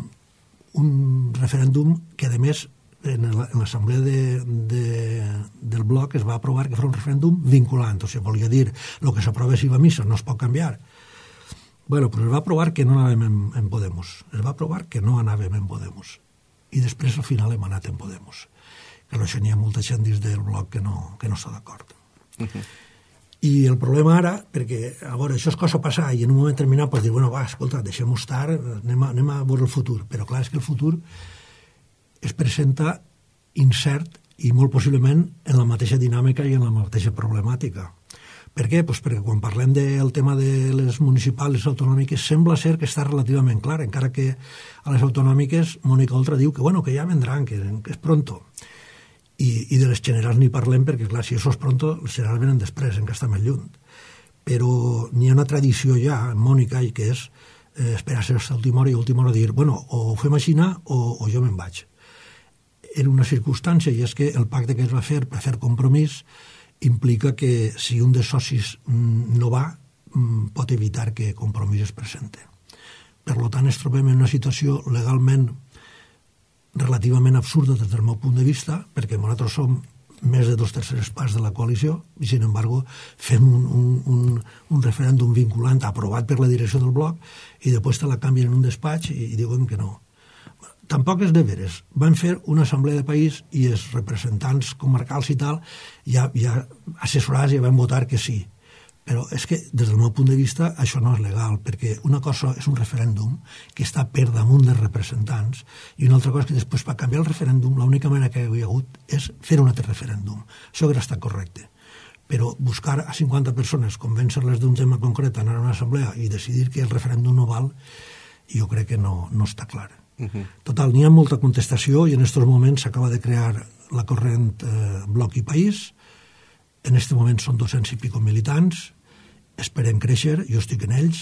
un referèndum que, a més, en l'assemblea de, de, del Bloc es va aprovar que fos un referèndum vinculant, o sigui, volia dir, el que s'aprova si va a missa no es pot canviar. Bueno, però es va aprovar que no anàvem en, en Podemos. Es va aprovar que no anàvem en Podemos. I després, al final, hem anat en Podemos. Que això n'hi ha molta gent dins del Bloc que no, que no està d'acord. Uh-huh. I el problema ara, perquè, a veure, això és cosa passar, i en un moment determinat pots dir, bueno, va, escolta, deixem-ho estar, anem a, anem a veure el futur. Però clar, és que el futur es presenta incert i molt possiblement en la mateixa dinàmica i en la mateixa problemàtica. Per què? Pues perquè quan parlem del tema de les municipals i autonòmiques sembla ser que està relativament clar, encara que a les autonòmiques Mònica Oltra diu que, bueno, que ja vendran, que, que és pronto. I, i de les generals ni parlem perquè, clar, si això és pronto, les generals venen després, encara està més lluny. Però n'hi ha una tradició ja, en Mònica, i que és eh, esperar-se fins a última hora i a última hora dir, bueno, o ho fem així o, o jo me'n vaig. En una circumstància, i és que el pacte que es va fer per fer Compromís implica que si un dels socis no va, pot evitar que Compromís es presente. Per tant, ens trobem en una situació legalment relativament absurda des del meu punt de vista, perquè nosaltres som més de dos terceres parts de la coalició i, sin embargo, fem un, un, un, un referèndum vinculant aprovat per la direcció del Bloc i després te la canvien en un despatx i, i diuen que no. Tampoc és de veres. Van fer una assemblea de país i els representants comarcals i tal, ja, ja assessorats ja van votar que sí. Però és que, des del meu punt de vista, això no és legal, perquè una cosa és un referèndum que està per damunt dels representants i una altra cosa que després, per canviar el referèndum, l'única manera que hi ha hagut és fer un altre referèndum. Això hauria estat correcte. Però buscar a cinquanta persones, convèncer-les d'un tema concret, anar a una assemblea i decidir que el referèndum no val, jo crec que no, no està clar. Uh-huh. Total, n'hi ha molta contestació i en aquests moments s'acaba de crear la corrent eh, Bloc i País. En aquest moment són dos-cents i pico militants. Esperem créixer, jo estic en ells,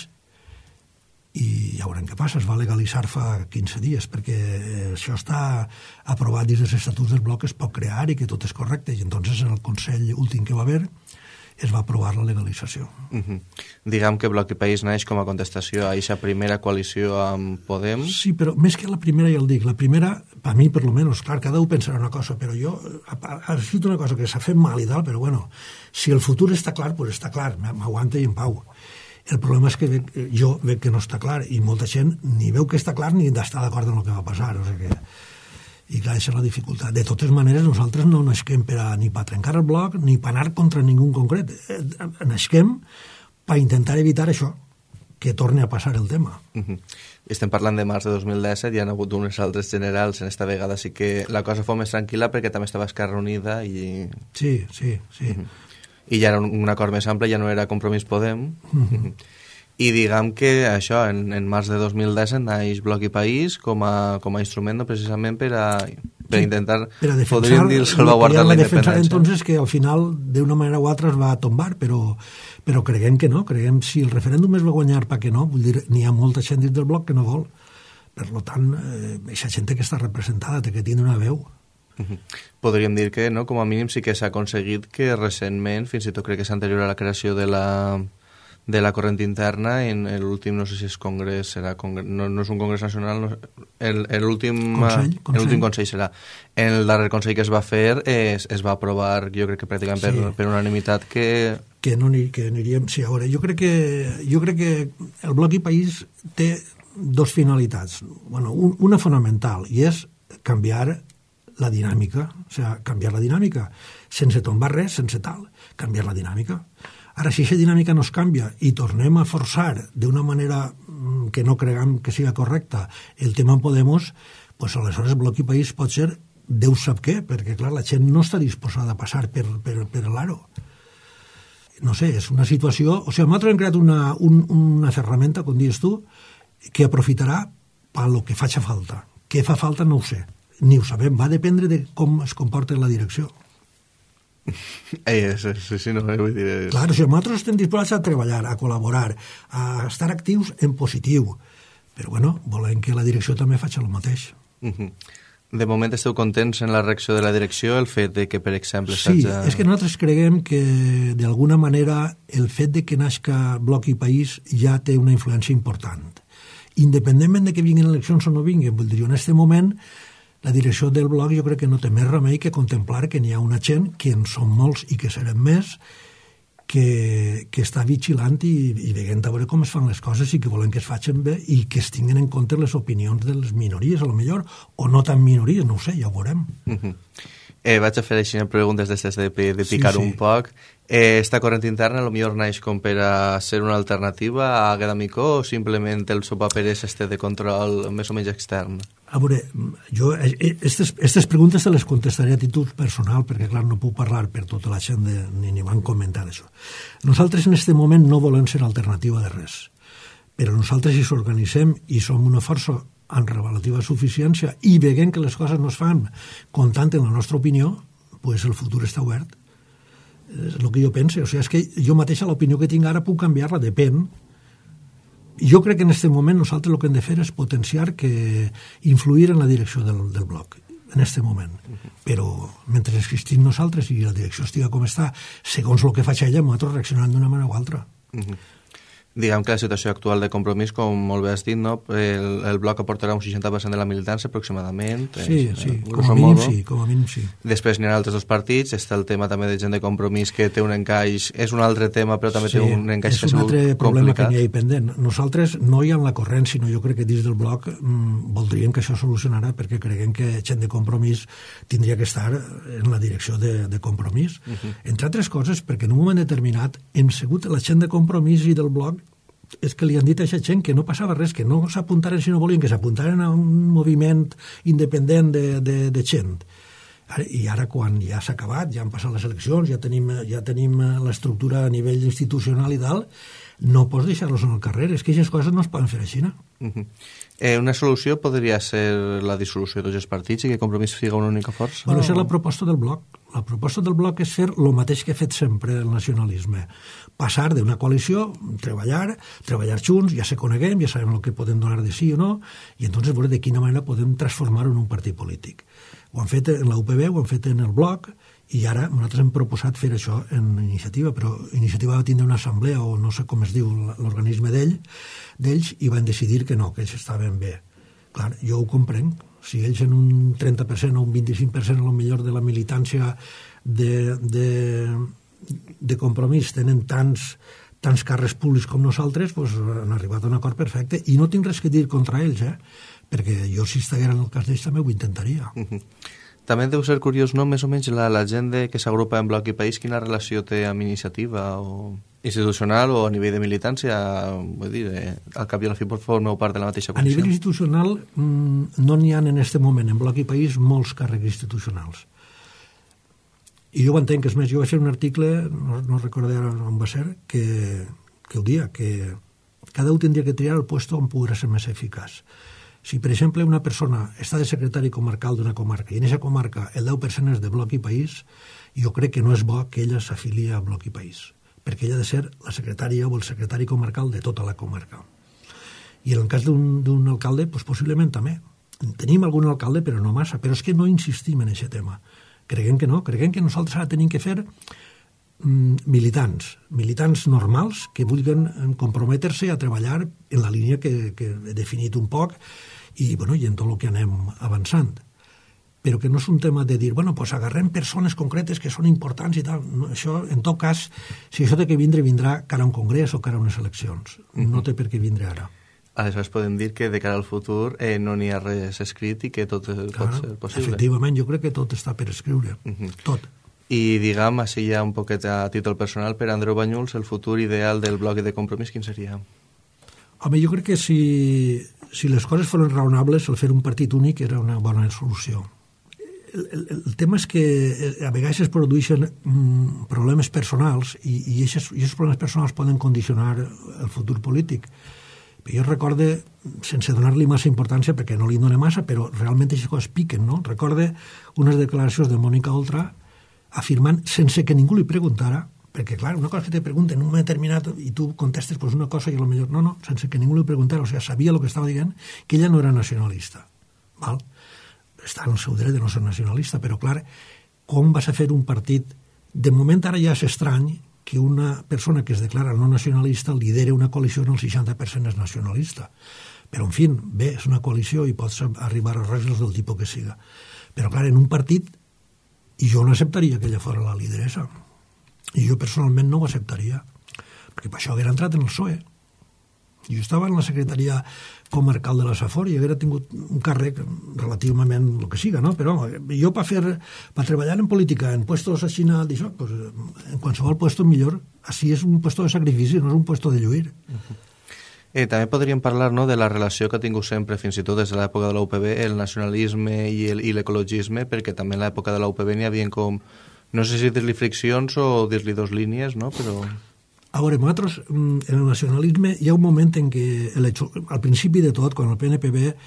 i ja veurem què passa. Es va legalitzar fa quinze dies, perquè això està aprovat dins dels estatuts del Bloc, es pot crear i que tot és correcte, i entonces en el Consell últim que va haver es va aprovar la legalització. Uh-huh. Diguem que Bloc i País naix com a contestació a aquesta primera coalició amb Podem. Sí, però més que la primera, ja el dic, la primera, per mi, per lo menos, clar, cada un pensarà una cosa, però jo, ha sigut una cosa que s'ha fet mal i tal, però bueno, si el futur està clar, pues està clar, m'aguanta i en pau. El problema és que veig, jo veig que no està clar i molta gent ni veu que està clar ni d'estar d'acord amb el que va passar, o sigui que I clar, això és la dificultat. De totes maneres, nosaltres no nasquem per a, ni per trencar el bloc ni per anar contra ningú concret. Nasquem per intentar evitar això, que torni a passar el tema. Uh-huh. Estem parlant de març de dos mil disset, hi ha hagut unes altres generals, en esta vegada sí que la cosa fou més tranquil·la perquè també estava Esquerra Unida i... Sí, sí, sí. Uh-huh. I ja era un, un acord més ample, ja no era Compromís Podem. Uh-huh. Uh-huh. I diguem que això, en, en març de dos mil disset naix Bloc i País com a, com a instrument no, precisament per a, per a intentar, per a defensar, podríem dir, salvaguardar la independència. Entonces que al final, d'una manera u altra, es va tombar, però, però creguem que no, creguem si el referèndum es va guanyar per què no, vull dir, n'hi ha molta gent dins del Bloc que no vol. Per tant, eh, aquesta gent que està representada té que tindre una veu. Uh-huh. Podríem dir que, no, com a mínim, sí que s'ha aconseguit que recentment, fins i tot crec que és anterior a la creació de la... de la corrent interna en l'últim, no sé si és congrés, serà congres, no, no és un congrés nacional, no, l'últim consell, consell. consell serà. En el darrer consell que es va fer es, es va aprovar, jo crec que pràcticament sí. per, per unanimitat que... Que no que aniríem... Sí, a veure, jo crec que, jo crec que el Bloc i País té dos finalitats. Bueno, un, una fonamental, i és canviar la dinàmica, o sigui, canviar la dinàmica, sense tombar res, sense tal, canviar la dinàmica. Ara, si aquesta dinàmica no es canvia i tornem a forçar d'una manera que no creguem que sigui correcta el tema en Podemos, pues aleshores Bloc i País pot ser Déu sap què, perquè clar, la gent no està disposada a passar per, per, per l'aro. No sé, és una situació... O sigui, nosaltres hem creat una, un, una ferramenta, com dius tu, que aprofitarà per lo que faci falta. Què fa falta no ho sé, ni ho sabem, va dependre de com es comporta la direcció. Eh, sí, sí, sí, no, vull dir... Clar, o sigui, nosaltres estem disposats a treballar, a col·laborar, a estar actius en positiu, però bueno, volem que la direcció també faci el mateix. Uh-huh. De moment esteu contents en la reacció de la direcció, el fet de que, per exemple... Sí, a... és que nosaltres creguem que d'alguna manera el fet de que nasca Bloc i País ja té una influència important. Independentment de que vinguin eleccions o no vinguin, vull dir, en aquest moment... La direcció del Bloc jo crec que no té més remei que contemplar que n'hi ha una gent, que en són molts i que serem més, que, que està vigilant i, i veient a veure com es fan les coses i que volen que es facin bé i que es tinguin en compte les opinions de les minories, a lo millor, o no tan minories, no ho sé, ja ho veurem. Uh-huh. Eh, vaig a fer així preguntes d'estes de, de picar sí, sí. un poc. Eh, esta corrent interna potser naix com per a ser una alternativa a Guedamicó o simplement el seu paper és este de control més o menys extern? A veure, jo aquestes preguntes te les contestaré a títol personal perquè clar, no puc parlar per tota la gent de, ni, ni van comentar això. Nosaltres en aquest moment no volem ser alternativa de res, però nosaltres si s'organitzem i som una força amb relativa suficiència i veiem que les coses no es fan comptant en la nostra opinió, pues el futur està obert. És el que jo penso. O sigui, és que jo mateixa l'opinió que tinc ara puc canviar-la, depèn. Jo crec que en aquest moment nosaltres el que hem de fer és potenciar que influir en la direcció del, del bloc, en aquest moment. Uh-huh. Però mentre existim nosaltres i la direcció estiga com està, segons el que faig ella, nosaltres reaccionarem d'una manera o altra. Uh-huh. Diguem que la situació actual de Compromís, com molt bé has dit, no? el, el bloc aportarà un seixanta per cent de la militància aproximadament. Sí, eh, sí, com a, mínim, sí, com a mínim sí. Després n'hi ha altres dos partits, està el tema també de gent de Compromís que té un encaix, és un altre tema però també sí, té un encaix que és un altre problema complicat. Que n'hi ha pendent. Nosaltres no hi ha en la corrent, sinó jo crec que dins del bloc mmm, voldríem que això solucionarà perquè creguem que gent de Compromís tindria que estar en la direcció de, de Compromís. Uh-huh. Entre altres coses perquè en un moment determinat hem sigut la gent de Compromís i del bloc és que li han dit a aquesta gent que no passava res, que no s'apuntaren si no volien, que s'apuntaren a un moviment independent de, de, de gent. I ara, quan ja s'ha acabat, ja han passat les eleccions, ja tenim, ja tenim l'estructura a nivell institucional i tal, no pots deixar-los en el carrer. És que aquestes coses no es poden fer així, no? Uh-huh. eh, una solució podria ser la dissolució de tots els partits i que Compromís sigui una única força? Bueno, o... això és la proposta del bloc. La proposta del bloc és fer el mateix que ha fet sempre el nacionalisme. Passar d'una coalició, treballar, treballar junts, ja se coneguem, ja sabem el que podem donar de sí o no, i entonces veure de quina manera podem transformar-ho en un partit polític. Ho han fet en la U P B, ho han fet en el bloc, i ara nosaltres hem proposat fer això en Iniciativa, però Iniciativa va tindre una assemblea, o no sé com es diu l'organisme d'ell, d'ells, i van decidir que no, que ells estaven bé. Clar, jo ho comprenc. Si ells en un trenta per cent o un vint-i-cinc per cent a lo millor de la militància de, de, de Compromís tenen tants, tants càrrecs públics com nosaltres, pues, han arribat a un acord perfecte, i no tinc res que dir contra ells, eh? Perquè jo, si estiguera en el cas d'ells, també ho intentaria. Uh-huh. També deu ser curiós, no?, més o menys la, la gent de, que s'agrupa en Bloc i País, quina relació té amb iniciativa o institucional o a nivell de militància, vull dir, eh, al cap i a la fi formeu part de la mateixa comissió. A nivell institucional mmm, no n'hi ha en aquest moment en Bloc i País molts càrrecs institucionals. I jo ho entenc, que és més, jo vaig fer un article, no, no recordo ara on va ser, que, que ho dia, que cada un tindria que triar el puesto on podrà ser més eficaç. Si, per exemple, una persona està de secretari comarcal d'una comarca i en aquesta comarca el deu per cent és de Bloc i País, jo crec que no és bo que ella s'afili a Bloc i País, perquè ella ha de ser la secretària o el secretari comarcal de tota la comarca. I en el cas d'un alcalde, doncs possiblement també. Tenim algun alcalde, però no massa, però és que no insistim en aquest tema. Creguem que no, creguem que nosaltres ara tenim que fer mm, militants, militants normals que vulguin comprometre-se a treballar en la línia que, que he definit un poc i, bueno, i en tot el que anem avançant. Però que no és un tema de dir, bueno, pues agarrem persones concretes que són importants i tal. No, això, en tot cas, si això té que vindre, vindrà cara a un congrés o cara a unes eleccions. Mm-hmm. No té per què vindre ara. Aleshores podem dir que de cara al futur eh, no n'hi ha res escrit i que tot Clar, pot ser possible. Efectivament, jo crec que tot està per escriure, uh-huh. tot. I diguem, així ja un poquet a títol personal, per Andreu Banyuls, el futur ideal del Bloc de Compromís, quin seria? Home, jo crec que si, si les coses foren raonables, el fer un partit únic era una bona solució. El, el, el tema és que a vegades es produeixen mm, problemes personals i, i aquests problemes personals poden condicionar el futur polític. Jo recorde, sense donar-li massa importància, perquè no li dona massa, però realment aquestes coses piquen, no? Recorde unes declaracions de Mònica Oltra afirmant, sense que ningú li preguntara, perquè, clar, una cosa que te pregunten en un moment determinat i tu contestes pues, una cosa i potser no, no, sense que ningú li preguntara, o sigui, sabia el que estava dient, que ella no era nacionalista. Val? Està en el seu dret de no ser nacionalista, però, clar, com vas a fer un partit? De moment ara ja és estrany que una persona que es declara no nacionalista lidera una coalició on el seixanta per cent és nacionalista. Però, en fi, bé, és una coalició i pots arribar a regles del tipus que siga. Però, clar, en un partit, i jo no acceptaria que ella fos la lideressa. I jo personalment no ho acceptaria, perquè per això haguera entrat en el P S O E. Jo estava en la secretaria comarcal de la Safor i haguera tingut un càrrec relativament el que siga, no? Però jo per fer, per treballar en política, en puestos així, d'això, pues, en qualsevol puesto millor, així és un puesto de sacrifici, no és un puesto de lluir. Uh-huh. eh, també podríem parlar, no, de la relació que ha tingut sempre, fins i tot des de l'època de la U P B, el nacionalisme i l'ecologisme, perquè també en l'època de la U P B n'hi havia com, no sé si dir-li friccions o dir-li dos línies, no? Però... A veure, nosaltres, en el nacionalisme, hi ha un moment en què, al principi de tot, quan el P N P B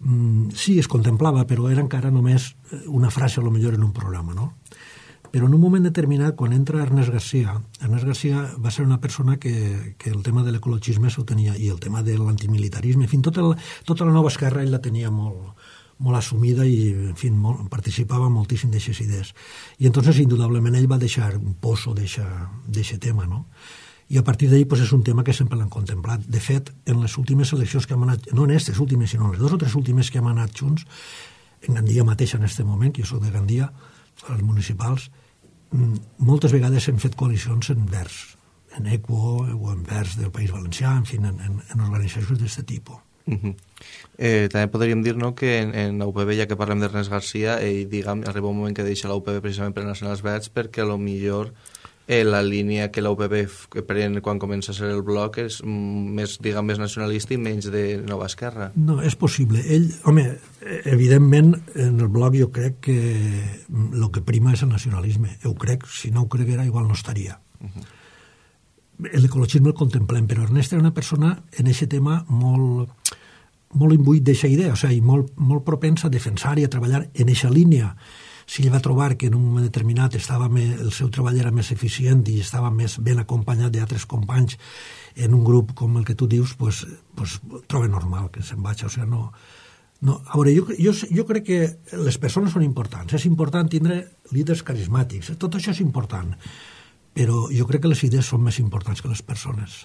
sí es contemplava, però era encara només una frase, a lo millor, en un programa, no? Però en un moment determinat, quan entra Ernest García, Ernest García va ser una persona que, que el tema de l'ecologisme s'ho tenia, i el tema de l'antimilitarisme, en fi, tota, el, tota la nova esquerra ell la tenia molt, molt assumida i, en fi, molt, participava moltíssim d'aquestes idees. I entonces, indudablement, ell va deixar un pozo d'aquest tema, no? I a partir d'ahir pues, és un tema que sempre l'han contemplat. De fet, en les últimes eleccions que hem anat, no en aquestes últimes, sinó en les dues o tres últimes que hem anat junts, en Gandia mateix en aquest moment, que jo soc de Gandia, a les municipals, moltes vegades hem fet coalicions en vers, en Equo o en vers del País Valencià, en fi, en, en, en organitzacions d'aquest tipus. Uh-huh. eh, també podríem dir, no, que en, en la U P B, ja que parlem d'Ernest García, ell, diguem, arriba un moment que deixa la U P B precisament per anar-se'n als Verds, perquè a lo millor eh, la línia que la U P B que pren quan comença a ser el bloc és més, diguem, més nacionalista i menys de nova esquerra. No, és possible. Ell, home, evidentment, en el bloc jo crec que el que prima és el nacionalisme. Ho crec, si no ho creguera, igual no estaria. Uh-huh. L'ecologisme el contemplem, però Ernest era una persona en aquest tema molt, molt imbuït d'aquesta idea, o sigui, molt, molt propensa a defensar i a treballar en aquesta línia. Si ell va trobar que en un moment determinat estava més, el seu treball era més eficient i estava més ben acompanyat d'altres companys en un grup com el que tu dius, pues, pues, troba normal que se'n vagi. O sigui, no, no. A veure, jo, jo, jo crec que les persones són importants. És important tindre líders carismàtics. Tot això és important. Però jo crec que les idees són més importants que les persones.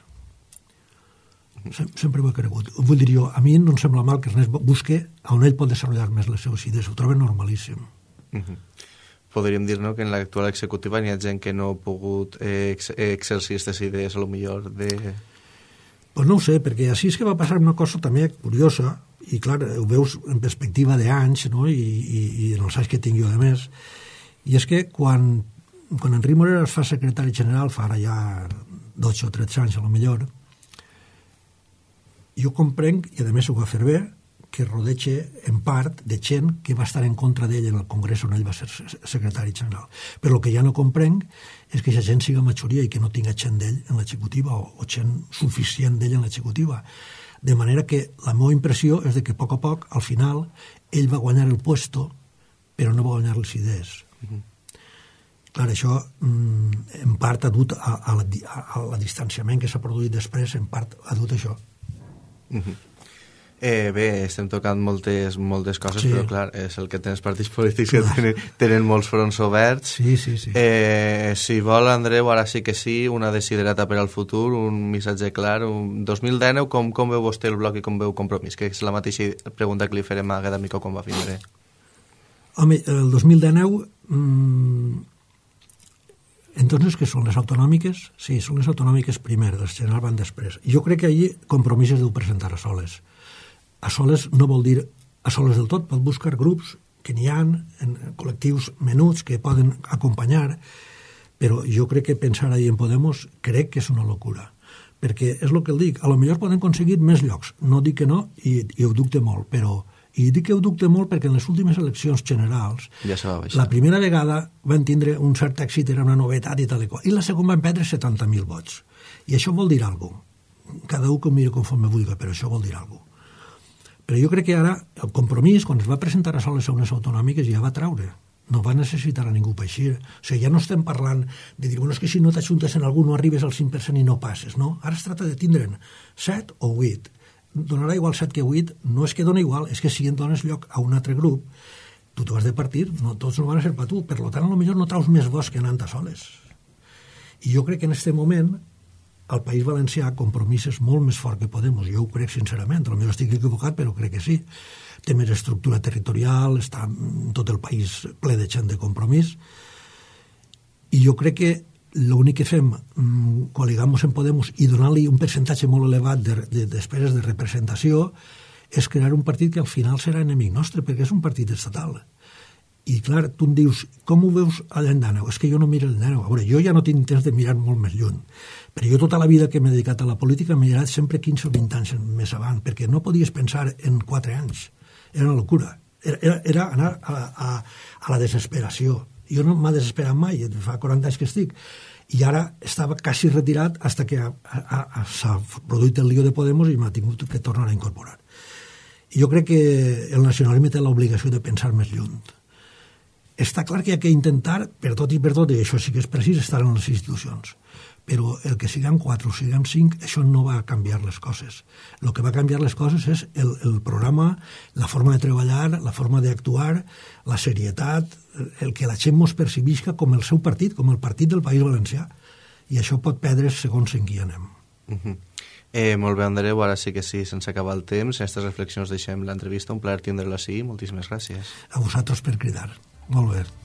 Sem sempre ho he cregut. Vull dir jo, a mi no em sembla mal que Ernest busque on ell pot desenvolupar més les seves idees. Ho trobo normalíssim. Uh-huh. podríem dir, no?, que en l'actual executiva n'hi ha gent que no ha pogut eh, ex exercir aquestes idees, a lo millor, de... Pues no ho sé, perquè així és que va passar una cosa també curiosa, i clar, ho veus en perspectiva d'anys, no?, i, i, i en els anys que tinc jo de més, i és que quan, quan Enric Morera es fa secretari general, fa ara ja dotze o tretze anys, a lo millor, jo comprenc, i a més ho va fer bé, que rodeja en part de gent que va estar en contra d'ell en el Congrés on ell va ser secretari general. Però el que ja no comprenc és que aquesta gent siga majoria i que no tinga gent d'ell en l'executiva o, o gent suficient d'ell en l'executiva. De manera que la meva impressió és de que a poc a poc, al final, ell va guanyar el puesto, però no va guanyar les idees. Uh-huh. Clar, això mm, en part ha dut a, a, la, a la distanciament que s'ha produït després, en part ha dut això. Uh-huh. Eh, bé, estem tocant moltes, moltes coses, sí. Però clar, és el que tenen els partits polítics, clar, que tenen, tenen molts fronts oberts. Sí, sí, sí. Eh, si vol, Andreu, ara sí que sí, una desiderata per al futur, un missatge clar. Un dos mil dinou, com, com veu vostè el bloc i com veu Compromís? Que és la mateixa pregunta que li farem a Gadamico quan va vindre. Home, el dos mil dinou... Mmm, entonces, què són les autonòmiques? Sí, són les autonòmiques primer, les generals van després. Jo crec que allí Compromís es deu presentar a soles. A soles no vol dir a soles del tot, pot buscar grups que n'hi ha, en col·lectius menuts que poden acompanyar, però jo crec que pensar ahir en Podemos crec que és una locura, perquè és el que el dic, a lo millor poden aconseguir més llocs, no dic que no, i, i ho dubte molt, però i dic que ho dubte molt perquè en les últimes eleccions generals ja la primera vegada van tindre un cert èxit, era una novetat i tal i qual, i la segona van perdre setanta mil vots, i això vol dir alguna cosa, cada un que ho miri conforme vulgui, però això vol dir alguna cosa. Però jo crec que ara el Compromís, quan es va presentar a soles a unes autonòmiques, ja va traure. No va necessitar a ningú per eixir. O sigui, ja no estem parlant de dir, bueno, és que si no t'ajuntes en algú no arribes al cinc per cent i no passes, no? Ara es tracta de tindre'n set o vuit. Donarà igual set que vuit, no és que dona igual, és que si en dones lloc a un altre grup, tu t'ho has de partir, no, tots no van a ser per tu, per tant, potser no traus més vots que anant a soles. I jo crec que en aquest moment al País Valencià Compromís és molt més fort que Podemos, jo ho crec sincerament, potser estic equivocat, però crec que sí. Té més estructura territorial, està tot el país ple de gent de Compromís, i jo crec que l'únic que fem, coligant-nos en Podemos i donar-li un percentatge molt elevat de, de despeses de representació, és crear un partit que al final serà enemic nostre, perquè és un partit estatal. I clar, tu em dius, com ho veus allà en Dàneu? És que jo no miro el Dàneu. A veure, jo ja no tinc temps de mirar molt més lluny, però jo tota la vida que m'he dedicat a la política m'he mirat sempre quinze o vint anys més avant, perquè no podies pensar en quatre anys. Era una locura. Era, era, era anar a, a, a la desesperació. Jo no m'ha desesperat mai, fa quaranta anys que estic. I ara estava quasi retirat fins que s'ha produït el lío de Podemos i m'ha tingut que tornar a incorporar. I jo crec que el nacionalisme té l'obligació de pensar més lluny. Està clar que hi ha que intentar, per tot i per tot, i això sí que és precís, estar en les institucions. Però el que siguem quatre o siguem cinc, això no va canviar les coses. El que va canviar les coses és el, el programa, la forma de treballar, la forma d'actuar, la serietat, el que la gent mos percibisca com el seu partit, com el partit del País Valencià. I això pot perdre's segons en qui anem. Uh-huh. Eh, molt bé, Andreu, ara sí que sí, sense acabar el temps. En aquestes reflexions deixem l'entrevista. Un plaer tindre-la així. Moltíssimes gràcies. A vosaltres per cridar. Molt bé.